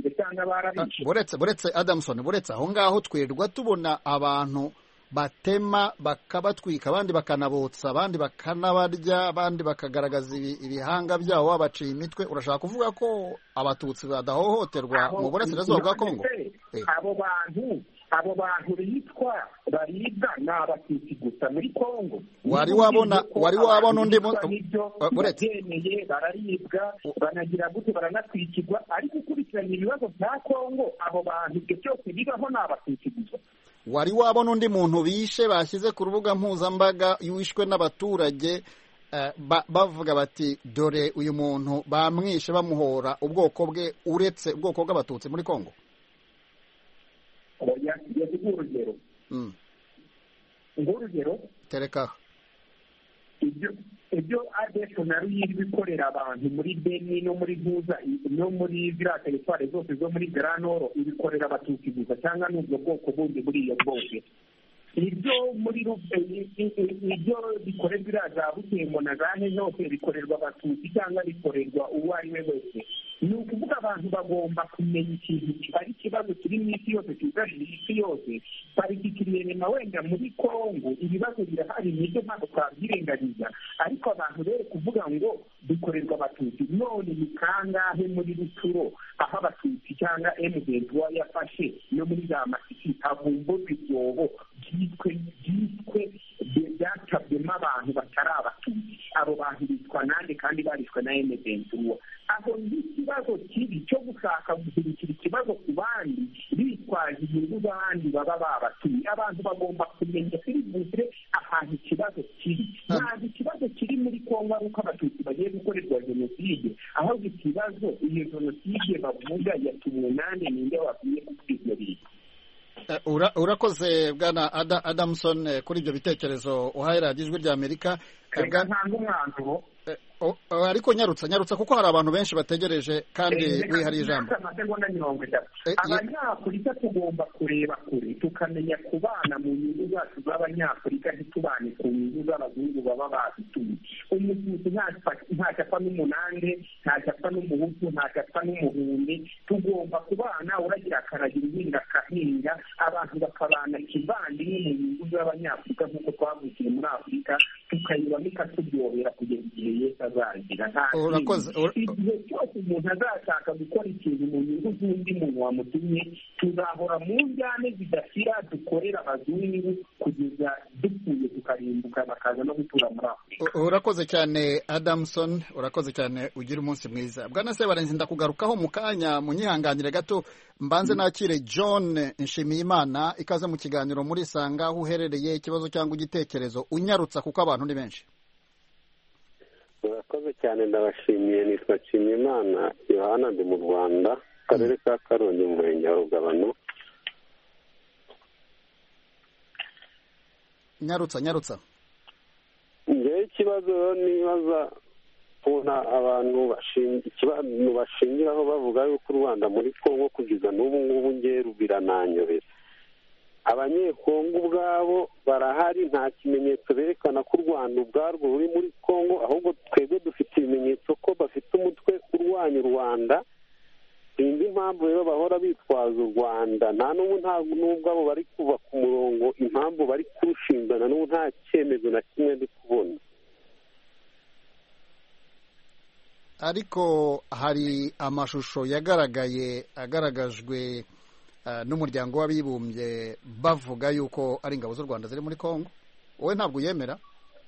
buretse buretse Adamson, buretse aho ngaho twirirwa tubona abantu batema bakabatwika, abandi bakanabotsa, abandi bakanabarya, abandi bakagaragaza ibihanga byabo babaciye imitwe. Urashaka kuvuga ko abatutsi badahohoterwa mu burasirazuba bwa Kongo? Abo bantu abo bantu bitwa baribwa ni abatutsi gusa muri Kongo. Wari wabona wari wabona undi buretse bararibwa, banagira gute, baranatwikirwa, ariko ukurikiranye ibibazo bya Kongo, abo bantu ibyo byose bibaho ni abatutsi gusa. Wari wabona undi muntu bishe bashyize ku rubuga mpuzambaga wishwe n'abaturage bavuga bati dore uyu muntu bamwishe bamuhora ubwoko bwe, uretse ubwoko bw'abatutsi muri Kongo? urugero ngurugero tereka ibyo ibyo adesso nari yibikorera abantu muri Beni no muri Buza no muri zira teritware zose zo muri Grand Nord, ibikorera abatutsi gusa cyangwa n'ubwo bwoko bundi muri iyo bwose. Ibyo muri ibyo bikorerwa za Butembo na Gane zose bikorerwa abatutsi cyangwa bikorerwa uwo ari we wese. Ni ukuvuga abantu bagomba kumenya ikintu ari ikibazo kiri mu isi yose, kigarije isi yose, parikikiriye na wenda muri Kongo ibibazo birahari, nibyo ntabwo twabyirengagiza, ariko abantu rero kuvuga ngo bikorerwa abatutsi. None ni kangahe muri Ruturo aho abatutsi cyangwa M vingt-trois yafashe no muri za Masisi havumburwa ibyobo byitwe byitwe byatabyemo abantu batari abatutsi? Abo bantu bitwa nande kandi barishwe na M vingt-trois? Aho ni ikibazo kibi cyo gushaka guhindukira ikibazo ku bandi bitwaje inyungu z'abandi baba babatuye. Abantu bagomba kumenya serivisi ahantu ikibazo kiri. Ntabwo ikibazo kiri muri Kongo ari uko abatutsi bagiye gukorerwa jenoside, ahubwo ikibazo iyo jenoside bavuga yatumwe nande, ninde wakwiye kuvuga ibyo bintu? Urakoze bwana Adamson kuri ibyo bitekerezo uhaye radiyo Ijwi ry'Amerika. Reka ntange umwanzuro ariko nyarutsa nyarutsa kuko hari abantu benshi bategereje kandi wihariye ijambo. Abanyafurika tugomba kureba kure tukamenya kubana mu nyungu zacu z'abanyafurika, ntitubane ku nyungu z'abazungu baba badutuye. Umututsi ntacyo apfa n'umunande, ntacyo apfa n'umuhutu, ntacyo apfa n'umuhundi. Tugomba kubana, uragira akaragira uhinga akahinga, abantu bakabana kivandimwe mu nyungu z'abanyafurika nk'uko twavukiye muri Afurika, tukayibamo ikaturyohera kugeza igihe Yesu azagira. Igihe cyose umuntu azashaka gukora ikintu mu nyungu z'undi muntu wamutumye, tuzahora mu njyane zidashira dukorera abazungu kugeza dupfuye tukarimbuka bakaza no gutura muri Afurika. Urakoze cyane Adamson, urakoze cyane, ugira umunsi mwiza. Bwana Sebarenzi ndakugarukaho mu kanya, munyihanganire gato mbanze nakire John Nshimiyimana, ikaze mu kiganiro muri Sanga, aho uherereye, ikibazo cyangwa igitekerezo unyarutsa kuko abantu ni benshi. Urakoze cyane, ndabashimiye. Nitwa Nshimiyimana Yohana, ndi mu Rwanda, akarere ka Karongi, mu murenge wa Rugabano. Nyarutsa nyarutsa. Ngewe ikibazo rero nibaza kubona abantu bashingiraho bavuga yuko u Rwanda muri Kongo kugeza n'ubu ngubu ngeru birananyobera. Abanyekongo ubwabo barahari, nta kimenyetso berekana ko u Rwanda ubwarwo ruri muri Kongo, ahubwo twebwe dufite ibimenyetso ko bafite umutwe urwanya u Rwanda. Indi mpamvu rero bahora bitwaza u Rwanda, nta n'ubu ntabwo n'ubwo abo bari kuva ku murongo impamvu bari kurushingana n'ubu nta cyemezo na kimwe ndi kubona. Ariko hari amashusho yagaragaye agaragajwe n'umuryango w'abibumbye bavuga yuko ari ingabo z'u Rwanda ziri muri Kongo. Wowe ntabwo uyemera?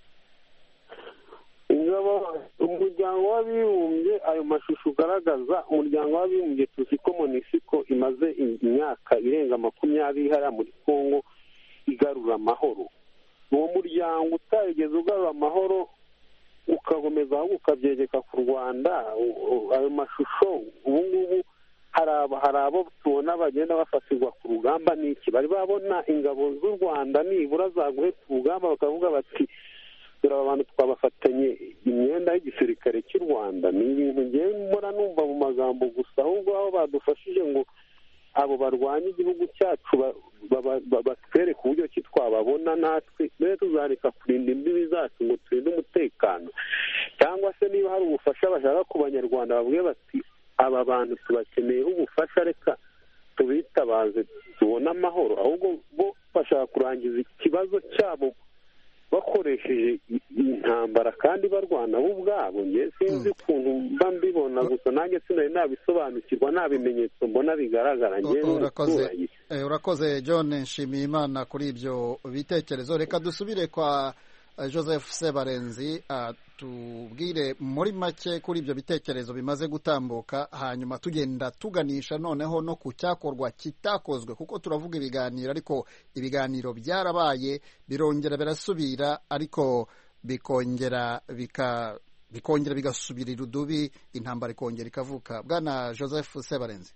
ingabo umuryango w'abibumbye, ayo mashusho ugaragaza, umuryango w'abibumbye tuzi ko MONUSCO imaze imyaka irenga makumyabiri hariya muri Kongo igarura amahoro. Uwo muryango utarigeze ugarura amahoro ukakomeza ahubwo ukabyegeka ku Rwanda, ayo mashusho ubu ngubu hari abo tubona bagenda bafatirwa ku rugamba. N'iki bari babona ingabo z'u Rwanda nibura zaguhetse urugamba bakavuga bati dore aba bantu twabafatanye imyenda y'igisirikare cy'u Rwanda. Ni ibintu ngewe mbona numva mu magambo gusa, ahubwo aho badufashije ngo abo barwanya igihugu cyacu batwereke uburyo ki twababona, natwe mbere tuzareka kurinda imbibi zacu ngo turinde umutekano. Cyangwa se niba hari ubufasha bashaka ku banyarwanda bavuge bati aba bantu tubakeneyeho ubufasha, reka tubitabaze tubone amahoro. Ahubwo bo bashaka kurangiza ikibazo cyabo bakoresheje intambara kandi barwana bo ubwabo. Nge sinzi ukuntu mba mbibona, gusa nanjye sinari nabisobanukirwa, nta bimenyetso mbona bigaragara. Urakoze, urakoze John Nshimiyimana kuri ibyo bitekerezo. Reka dusubire kwa Joseph Sebarenzi tubwire muri make kuri ibyo bitekerezo bimaze gutambuka, hanyuma tugenda tuganisha noneho no ku cyakorwa kitakozwe, kuko turavuga ibiganiro ariko ibiganiro byarabaye birongera birasubira ariko bikongera bika bikongera bigasubira irudubi, intambara ikongera ikavuka. Bwana Joseph Sebarenzi.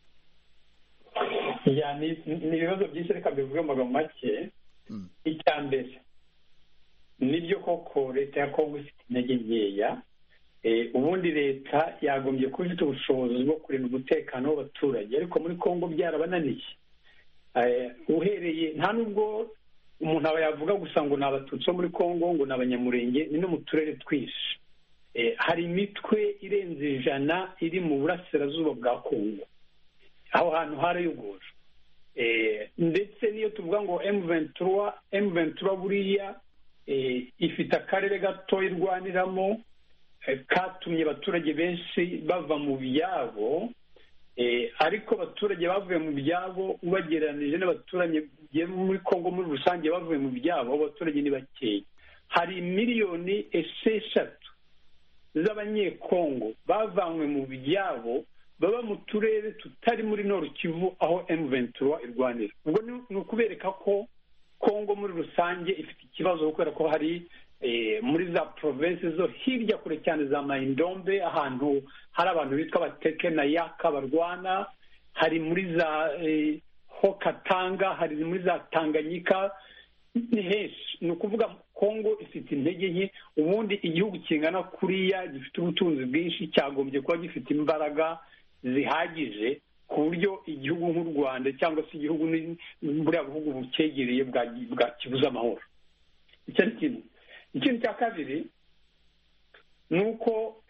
Ya ni ibibazo byinshi, reka bivuge mu magambo make. Icya mbere nibyo koko leta ya Kongo ifite intege nkeya. Ubundi leta yagombye kuba ifite ubushobozi bwo kurinda umutekano w'abaturage, ariko muri Kongo byarabananiye. Uhereye nta nubwo umuntu aba yavuga gusa ngo ni abatutsi bo muri Kongo, ngo ni abanyamurenge, ni no mu turere twinshi. Hari imitwe irenze ijana iri mu burasirazuba bwa Kongo, aho hantu harayogojwe. Ndetse niyo tuvuga ngo M vingt-trois buriya ifite akarere gato irwaniramo katumye abaturage benshi bava mu byabo, ariko abaturage bavuye mu byabo ubagereranije n'abaturage muri Kongo muri rusange bavuye mu byabo, abaturage ni bakeya. Hari miliyoni esheshatu z'abanyekongo bavanywe mu byabo baba mu turere tutari muri Nord Kivu aho M vingt-trois irwanira. Ubwo ni ukubereka ko Kongo muri rusange ifite ikibazo, kubera ko hari muri za province zo hirya kure cyane za Maindombe, ahantu hari abantu bitwa Bateke na Yaka barwana, hari muri za Hokatanga, hari muri za Tanganyika, ni henshi. Ni ukuvuga Kongo ifite intege nke. Ubundi igihugu kingana kuriya gifite ubutunzi bwinshi cyagombye kuba gifite imbaraga zihagije ku buryo igihugu nk'u Rwanda cyangwa se igihugu buriya bihugu bucyegereye bwa kibuza amahoro. Icyo ni kimwe. Ikintu cya kabiri ni uko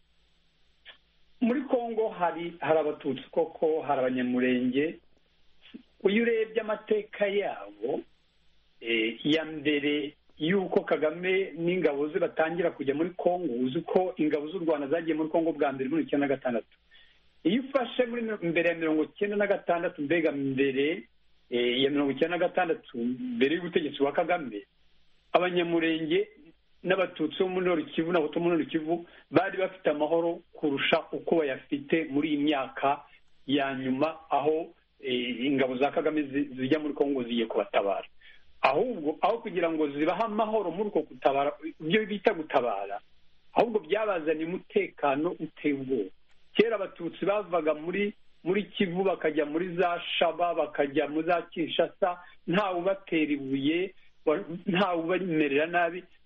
muri Kongo hari hari abatutsi koko, hari abanyamurenge. Iyo urebye amateka yabo ya mbere y'uko Kagame n'ingabo ze batangira kujya muri Kongo, uzi ko ingabo z'u Rwanda zagiye muri Kongo bwa mbere muri icyenda na gatandatu. Iyo ufashe muri mbere ya mirongo icyenda na gatandatu, mbega mbere ya mirongo icyenda na gatandatu, mbere y'ubutegetsi bwa Kagame, abanyamurenge n'abatutsi bo muri Nord Kivu n'abato muri Nord Kivu bari bafite amahoro kurusha uko bayafite muri iyi myaka ya nyuma, aho ingabo za Kagame zijya muri Kongo zigiye kubatabara. Ahubwo aho kugira ngo zibahe amahoro muri uko gutabara, ibyo bita gutabara, ahubwo byabazaniye umutekano uteye ubwoba. Kera abatutsi bavaga muri muri Kivu bakajya muri za Shaba, bakajya muri za Kinshasa, ntawe ubatera ibuye, ntawe ubamerera nabi,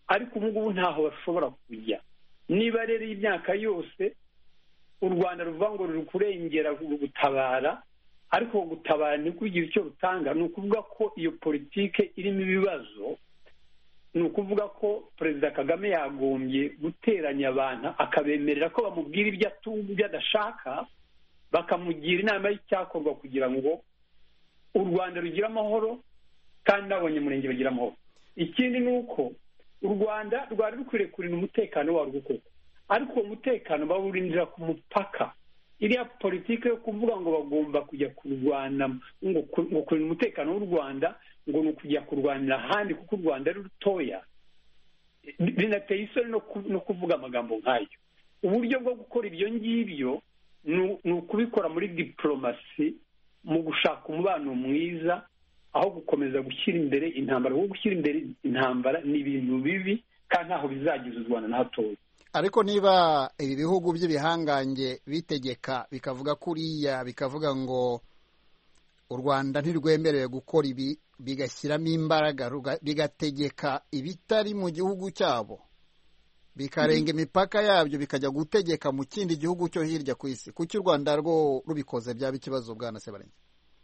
ariko ubu ngubu ntaho bashobora kujya. Niba rero imyaka yose u Rwanda ruvuga ngo ruri kurengera gutabara, ariko gutabara ni kugira icyo rutanga, ni ukuvuga ko iyo politike irimo ibibazo. Ni ukuvuga ko Perezida Kagame yagombye guteranya abantu akabemerera ko bamubwira ibyo atumva, ibyo adashaka, bakamugira inama y'icyakorwa kugira ngo u Rwanda rugire amahoro kandi n'abanyamurenge bagira amahoro. Ikindi ni uko u Rwanda rwari rukwiriye kurinda umutekano warwo koko, ariko uwo mutekano bawurindira ku mupaka. Iriya politiki yo kuvuga ngo bagomba kujya kurwana ngo kurinda umutekano w'u Rwanda ngo ni ukujya kurwanira ahandi kuko u Rwanda ari rutoya, binateye isoni no kuvuga amagambo nk'ayo. Uburyo bwo gukora ibyo ngibyo ni ukubikora muri diplomasi, mu gushaka umubano mwiza, aho gukomeza gushyira imbere intambara. Kuko gushyira imbere intambara ni ibintu bibi kandi ntaho bizageza u Rwanda na hatoya. Ariko niba ibi bihugu by'ibihangange bitegeka bikavuga kuriya, bikavuga ngo u Rwanda ntirwemerewe gukora ibi, bigashyiramo imbaraga, bigategeka ibitari mu gihugu cyabo, bikarenga imipaka yabyo bikajya gutegeka mu kindi gihugu cyo hirya ku isi, kuki u Rwanda rwo rubikoze byaba ikibazo bwana Sebarenge?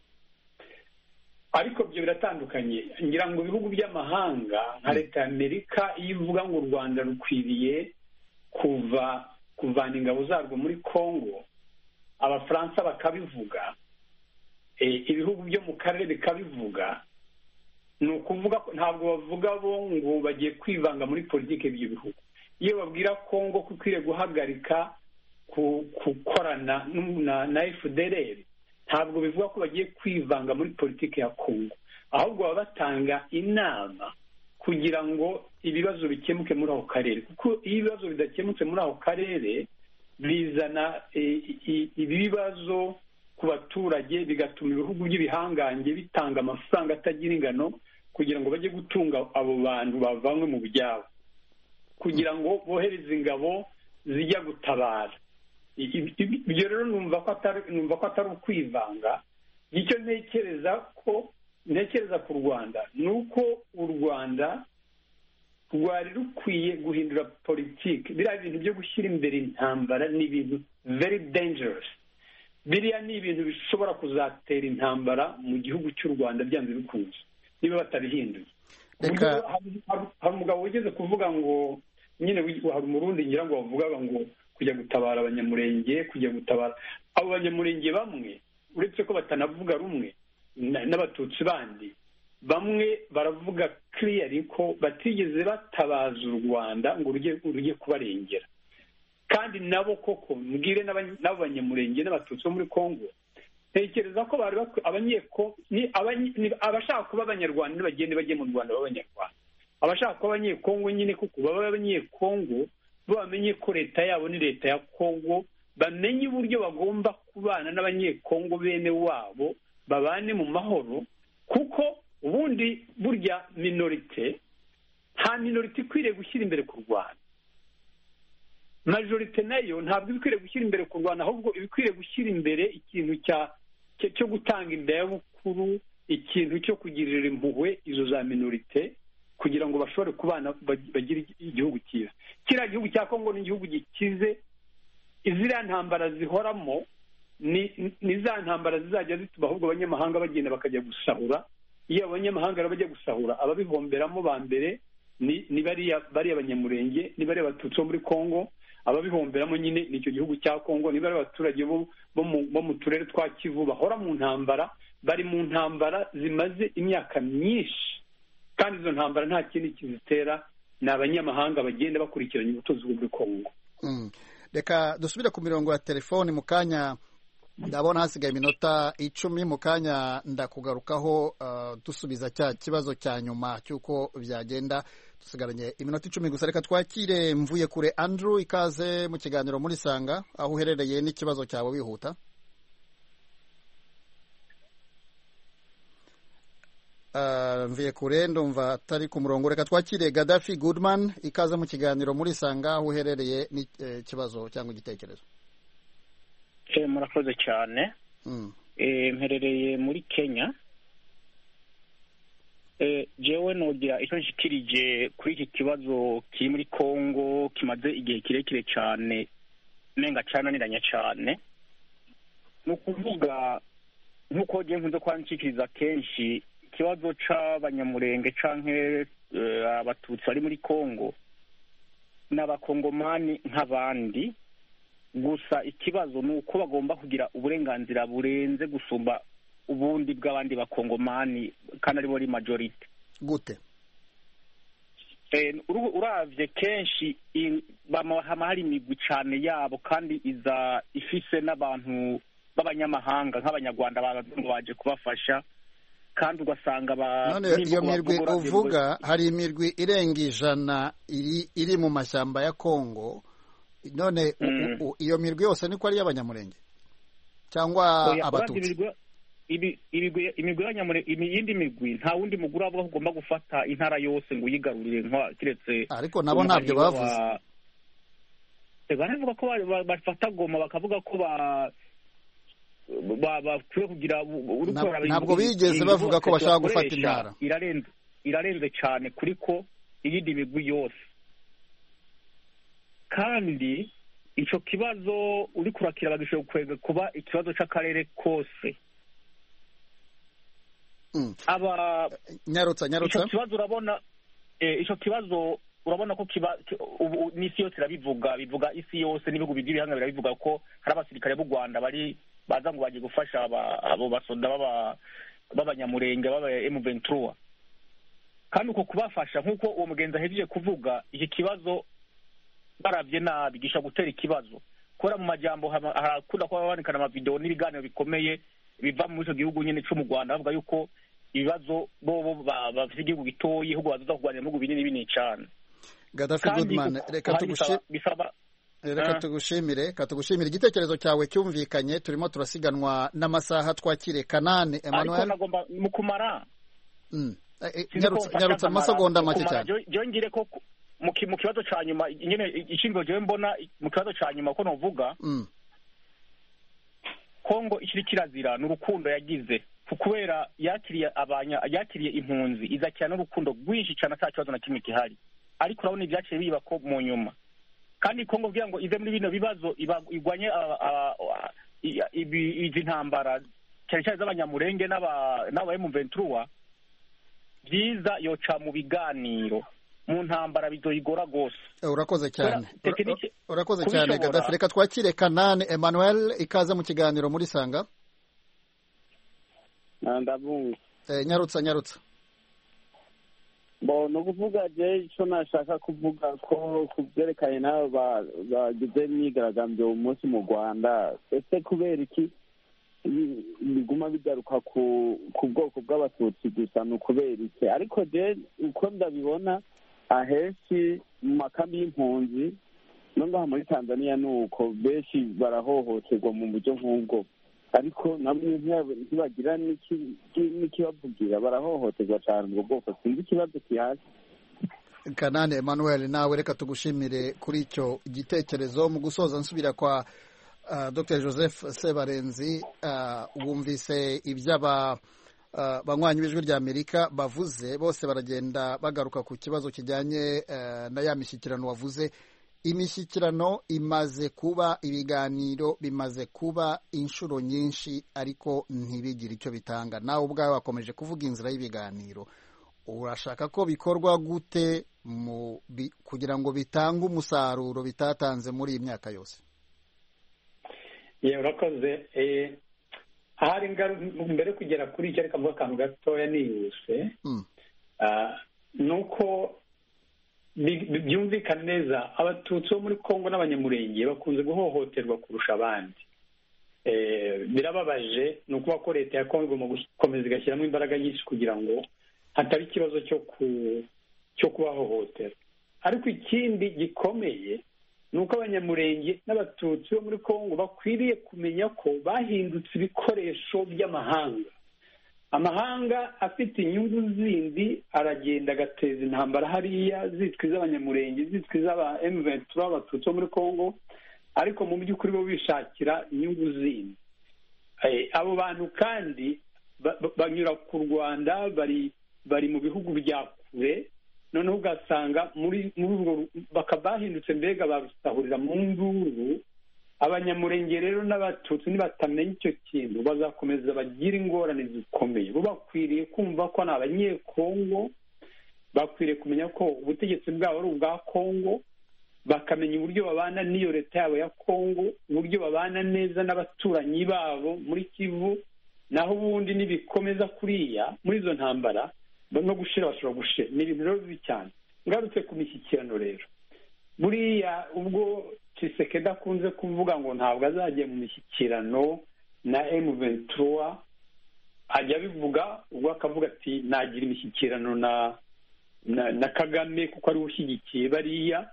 Ariko byo biratandukanye. Ngira ngo ibihugu by'amahanga nka leta y'Amerika iyo ivuga ngo u Rwanda rukwiriye kuva kuvana ingabo zarwo muri Congo, Abafaransa bakabivuga, ibihugu byo mu karere bikabivuga, ni ukuvuga ko ntabwo bavuga bo ngo bagiye kwivanga muri politiki y'ibyo bihugu. Iyo babwira Congo ko ikwiriye guhagarika gukorana na F D L R, ntabwo bivuga ko bagiye kwivanga muri politiki ya Congo, ahubwo baba batanga inama kugira ngo ibibazo bikemuke muri ako karere. Kuko iyo ibibazo bidakemutse muri ako karere bizana ibibazo ku baturage, bigatuma ibihugu by'ibihangange bitanga amafaranga atagira ingano kugira ngo bajye gutunga abo bantu bavanywe mu byabo, kugira ngo bohereze ingabo zijya gutabara. Ibyo rero numva ko atari numva ko atari ukwivanga. Icyo ntekereza ko ntekereza ku Rwanda ni uko u Rwanda rwari rukwiye guhindura politiki. Biriya bintu byo gushyira imbere intambara ni ibintu very dangerous. Biriya ni ibintu bishobora kuzatera intambara mu gihugu cy'u Rwanda byanze bikunze niba batabihinduye. Hari umugabo wigeze kuvuga ngo nyine hari umurundi ngira ngo bavugaga ngo kujya gutabara abanyamurenge, kujya gutabara abo banyamurenge bamwe, uretse ko batanavuga rumwe n'abatutsi bandi, bamwe baravuga clearly ko batigeze batabaza u Rwanda ngo rujye kubarengera. Kandi nabo koko mbwire n'abo banyamurenge n'abatutsi bo muri Congo, ntekereza ko bari abanyeko ni abashaka kuba abanyarwanda n'abagende bajye mu Rwanda b'abanyarwanda, abashaka kuba abanyekongo nyine kuko baba abanyekongo bamenye ko leta yabo ni leta ya Congo, bamenye uburyo bagomba kubana n'abanyekongo bene wabo, babane mu mahoro. Kuko ubundi burya minorite, nta minorite ikwiriye gushyira imbere ku Rwanda, majorite nayo ntabwo ibikwiriye gushyira imbere ku Rwanda, ahubwo ibikwiriye gushyira imbere ikintu cya cyo gutanga indayabukuru, ikintu cyo kugirira impuhwe izo za minorite kugira ngo bashobore kubana bagire igihugu cyiza. Kiriya gihugu cya Congo ni igihugu gikize, iziriya ntambara zihoramo ni za ntambara zizajya zituma ahubwo abanyamahanga bagenda bakajya gusahura. Iyo abanyamahanga bajya gusahura, ababihomberamo ba mbere ni bariya abanyamurenge, ni bariya abatutsi bo muri Congo. Ababihomberamo nyine ni icyo gihugu cya Congo, ni bariya abaturage bo mu turere twa Kivu bahora mu ntambara, bari mu ntambara zimaze imyaka myinshi, kandi izo ntambara nta kindi kizitera, ni abanyamahanga bagenda bakurikiranye ubutunzi bwo muri Congo. Reka dusubire ku mirongo ya telefoni mu kanya, ndabona hasigaye iminota icumi. Mu kanya ndakugarukaho dusubiza cya kibazo cya nyuma cy'uko byagenda. Dusigaranye iminota icumi gusa. Reka twakire Mvuye kure Andrew, ikaze mu kiganiro muri Sanga, aho uherereye n'ikibazo cyawe wihuta. Mvuye kure ndumva atari ku murongo. Reka twakire Gaddafi Goodman, ikaze mu kiganiro muri Sanga, aho uherereye n'ikibazo cyangwa igitekerezo. Murakoze cyane. Mperereye muri Kenya. jewe nogira icyo nshikirije kuri iki kibazo kiri muri Kongo kimaze igihe kirekire cyane nenga cyananiranye cyane ni ukuvuga nk'uko ngiye nkunze kwanshikiriza kenshi ikibazo c'abanyamurenge canke abatutsi bari muri Kongo n'abakongomani nk'abandi gusa ikibazo ni uko bagomba kugira uburenganzira burenze gusumba ubundi bw'abandi bakongomani kandi ari bo majority gute eh uravye kenshi bamahama hari imigwi cyane yabo kandi iza ifise n'abantu b'abanyamahanga nk'abanyarwanda baje kubafasha kandi ugasanga none iyo mirwi uvuga hari imirwi irenga ijana iri iri mu mashyamba ya Kongo none mm. iyo mirwi yose niko ari y'abanyamurenge cyangwa abatutsi imigwi y'abanyamurenge iyindi migwi nta wundi mugura avuga ko ugomba gufata intara yose ngo uyigarurire nka kiretse ariko nabo ntabyo bavuze baravuga ko bafata Goma bakavuga ko ba bakwiye kugira ntabwo bigeze bavuga ko bashaka gufata intara irarenze irarenze cyane kuri ko iyindi migwi yose kandi ico kibazo uri kurakira bagishoye kwega kuba ikibazo c'akarere kose mm. aba nyarutsa nyarutsa ico kibazo urabona eh, ico kibazo urabona ko kiba n'isi yose irabivuga bivuga isi yose n'ibihugu bigira ihanga birabivuga ko hari abasirikare b'u Rwanda bari baza ngo baje gufasha abo basoda baba b'abanyamurenge baba M vingt-trois kandi uko kubafasha nk'uko uwo mugenzi ahejeje kuvuga iki kibazo baravye nabi gisha gutera ikibazo kora mu majambo harakunda ko babandikana ama video n'ibiganiro bikomeye biva mu ico gihugu nyene cyo mu Rwanda bavuga yuko ibibazo bobo bafite igihugu gitoyi ahubwo bazoza kugwanira mu binini binini cyane Gaddafi Goodman reka tugushimire reka tugushimire reka tugushimire igitekerezo cyawe cyumvikanye turimo turasiganwa n'amasaha twakire Kanane Emmanuel mukumara mm nyarutsa nyarutsa amasegonda make cyane je ngire ko mu kibazo ca nyuma nyene ishingo je mbona mu kibazo ca nyuma ko novuga mm Kongo ikiri kirazira n'urukundo yagize kubera yakiriye abanya yakiriye impunzi izakira n'urukundo rwinshi cyane atakibazo na kimwe gihari ariko urabona ibyaciye biba ko mu nyuma kandi Kongo bwira ngo ize muri bino bibazo igwanye izi ntambara cyane cyane z'abanyamurenge n'aba n'aba M vingt-trois byiza yoca mu biganiro mu ntambara bizoyigora gose urakoze cyane urakoze cyane Gaddafi reka twakire Kanane Emmanuel ikaze mu kiganiro muri Sanga ndabunga eh nyarutsa nyarutsa bo no kuvuga je ico nashaka kuvuga ko kubyerekanye nabo bagize imyigaragambyo umunsi mu Rwanda ese kubera iki biguma bigaruka ku ku bwoko bw'abatutsi gusa no kubera iki ariko je uko ndabibona ahenshi mu makambi y'impunzi no ngaha muri Tanzania nuko benshi barahohoterwa mu buryo nk'ubwo ariko nabwo ntibagira n'ikibavugira barahohoterwa cyane mu bwoko sinzi ikibazo kihasi Kanane Emmanuel nawe reka tugushimire kuri icyo gitekerezo mu gusoza nsubira kwa uh, Dr Joseph Sebarenzi uh, wumvise iby'aba uh, banywanyi b'ijwi rya Amerika bavuze bose baragenda bagaruka ku kibazo kijyanye uh, na ya mishyikirano wavuze imishyikirano imaze kuba ibiganiro bimaze kuba inshuro nyinshi ariko ntibigire icyo bitanga nawe ubwawe wakomeje kuvuga inzira y'ibiganiro urashaka ko bikorwa gute mu kugira ngo bitange umusaruro bitatanze muri iyi myaka yose yewe urakoze ahari mbere kugera kuri icyo reka mvuga akantu gatoya nihuse ni uko byumvikana neza abatutsi bo muri Kongo n'abanyamurenge bakunze guhohoterwa kurusha abandi birababaje ni ukuba ko leta ya Kongo igomba gukomeza igashyiramo imbaraga nyinshi kugira ngo hataba ikibazo cyo cyo kubahohotera ariko ikindi gikomeye ni uko abanyamurenge n'abatutsi bo muri Kongo bakwiriye kumenya ko bahindutse ibikoresho by'amahanga amahanga afite inyungu zindi aragenda agateza intambara hariya zitwa iz'abanyamurenge zitwa iz'aba M vingt-trois abatutsi bo muri Kongo ariko mu by'ukuri bo bishakira inyungu zindi abo bantu kandi banyura ku Rwanda bari bari mu bihugu bya kure noneho ugasanga muri muri urwo bakaba bahindutse mbega babisahurira mu nduru. Abanyamurenge rero n'abatutsi nibatamenya icyo kintu bazakomeza bagira ingorane zikomeye. Bo bakwiriye kumva ko ni abanyekongo, bakwiriye kumenya ko ubutegetsi bwabo ari ubwa Kongo, bakamenya uburyo babana n'iyo leta yabo ya Kongo, uburyo babana neza n'abaturanyi babo muri Kivu. Naho ubundi nibikomeza kuriya muri izo ntambara no gushira bashobora gushira. Ni ibintu rero bibi cyane. Ngarutse ku mishyikirano rero, buriya ubwo Tshisekedi akunze kuvuga ngo ntabwo azajya mu mishyikirano na emu ventura, ajya abivuga ubwo akavuga ati nagira imishyikirano na na, na Kagame kuko ari ushyigikiye bariya.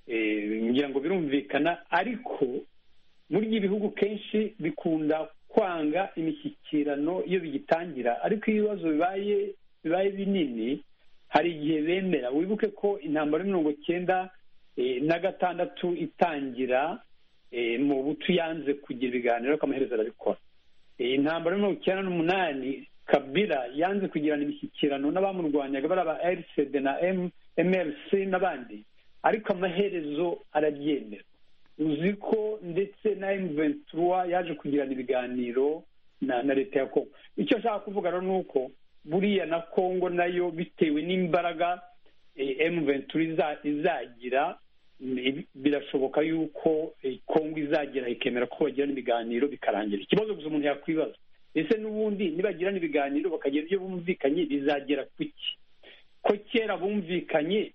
E, ngira ngo birumvikana, ariko muri ibihugu kenshi bikunda kwanga imishyikirano iyo bigitangira, ariko ibibazo bibaye bibaye binini hari igihe bemera. Wibuke ko intambara mirongo cyenda na gatandatu itangira, mu butu yanze kugira ibiganiro ariko amaherezo arabikora. Intambara mirongo icyenda n'umunani Kabila yanze kugirana imishyikirano n'abamurwanyaga bari aba R C D na M L C n'abandi, ariko amaherezo arabyemera. Uzi ko ndetse na emu ventura yaje kugirana ibiganiro na na leta ya Kongo. Icyo nshaka kuvuga rero ni uko buriya na Kongo nayo bitewe n'imbaraga emu ventura izagira, birashoboka yuko Kongo izagira ikemera ko bagirana ibiganiro bikarangira. Ikibazo gusa umuntu yakwibaza, ese n'ubundi nibagirana ibiganiro bakagira ibyo bumvikanye bizagera kuki? Ko kera bumvikanye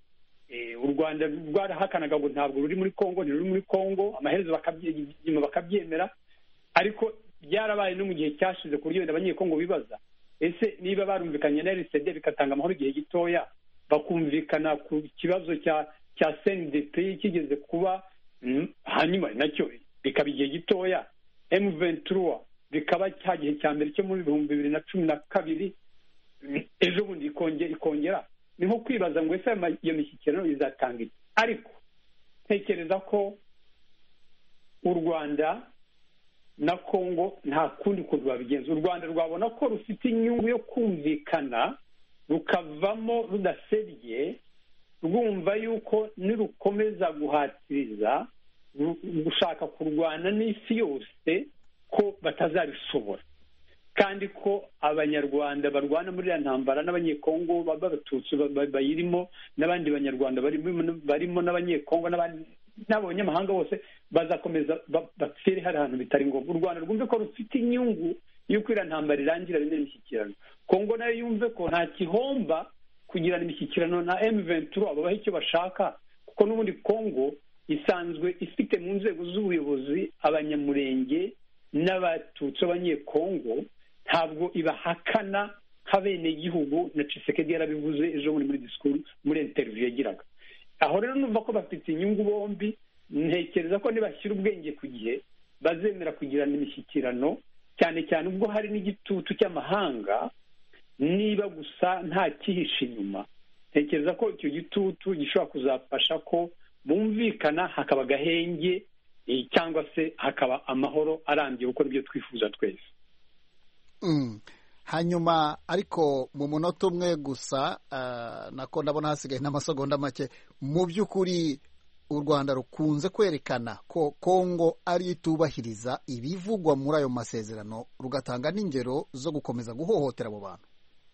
u Rwanda rwarahakanaga ngo ntabwo ruri muri Kongo, ni ruri muri Kongo, amaherezo bakabyemera, ariko byarabaye no mu gihe cyashize ku buryo wenda abanyekongo bibaza, ese niba barumvikanye na R C D bikatanga amahoro igihe gitoya, bakumvikana ku kibazo cya cya C N D P kigeze kuba, hanyuma nacyo bikaba igihe gitoya, emu ventura bikaba cya gihe cya mbere cyo muri ibihumbi bibiri na cumi na kabiri, ejo bundi ikongera, ni nko kwibaza ngo ese iyo mishyikirano izatanga iki? Ariko ntekereza ko u Rwanda na Kongo nta kundi kuntu babigenza. U Rwanda rwabona ko rufite inyungu yo kumvikana rukavamo rudasebye, rwumva yuko nirukomeza guhatiriza gushaka kurwana n'isi yose ko batazabishobora, kandi ko abanyarwanda barwana muri ya ntambara n'abanyekongo b'abatutsi bayirimo n'abandi banyarwanda barimo n'abanyekongo n'abanyamahanga bose bazakomeza bapfire hari ahantu bitari ngombwa. U Rwanda rwumve ko rufite inyungu y'uko iriya ntambara irangira bene imishyikirano. Kongo nayo yumve ko nta gihomba kugirana imishyikirano na emu ventura, babaha icyo bashaka, kuko n'ubundi Kongo isanzwe ifite mu nzego z'ubuyobozi abanyamurenge n'abatutsi b'abanyekongo, ntabwo ibahakana nk'abenegihugu, na Tshisekedi yarabivuze ejo bundi muri disikuru muri interview yagiraga. Aho rero numva ko bafite inyungu bombi. Ntekereza ko nibashyira ubwenge ku gihe bazemera kugirana imishyikirano, cyane cyane ubwo hari n'igitutu cy'amahanga, niba gusa nta kihishe inyuma. Ntekereza ko icyo gitutu gishobora kuzafasha ko bumvikana, hakaba agahenge cyangwa se hakaba amahoro arambye, kuko nibyo twifuza twese. Hanyuma ariko mu munota umwe gusa, nako ndabona hasigaye n'amasegonda make, mu by'ukuri u Rwanda rukunze kwerekana ko Kongo ari itubahiriza ibivugwa muri ayo masezerano, rugatanga n'ingero zo gukomeza guhohotera abo bantu.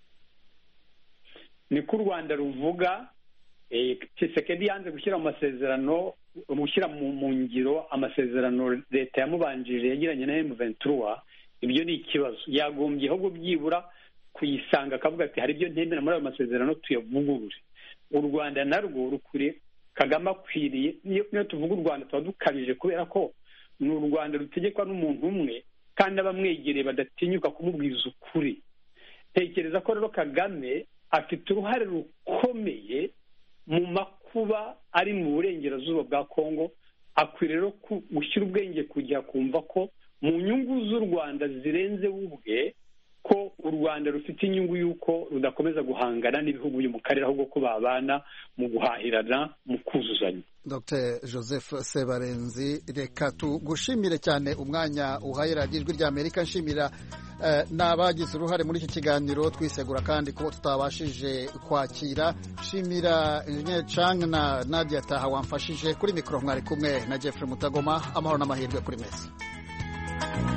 Niko u Rwanda ruvuga. Tshisekedi yanze gushyira mu masezerano, gushyira mu ngiro amasezerano leta yamubanjirije yagiranye na emu ventura. Ibyo ni ikibazo. Yagombye ahubwo byibura kuyisanga akavuga ati hari ibyo ntemera muri ayo masezerano tuyavugurure. U Rwanda narwo rukuriye, Kagame akwiriye, niyo tuvuga u Rwanda tuba dukabije, kubera ko ni u Rwanda rutegekwa n'umuntu umwe kandi abamwegereye badatinyuka kumubwiza ukuri. Tekereza ko rero Kagame afite uruhare rukomeye mu makuba ari mu burengerazuba bwa Kongo. Akwiriye rero gushyira ubwenge kujya kumva ko mu nyungu z'u Rwanda zirenze ubwe, ko u Rwanda rufite inyungu y'uko rudakomeza guhangana n'ibihugu byo mu karere, ahubwo ko babana mu guhahirana, mu kuzuzanya. Docteur Joseph Sebarenzi, reka tugushimire cyane umwanya uhaye radiyo Ijwi ry'Amerika. Nshimira n'abagize uruhare muri iki kiganiro twisegura kandi kuba tutabashije kwakira. Shimira Engineer Chang na Nadia Taha wamfashije. Kuri mikoro mwari kumwe na Jeffrey Mutagoma. Amahoro n'amahirwe kuri mesi.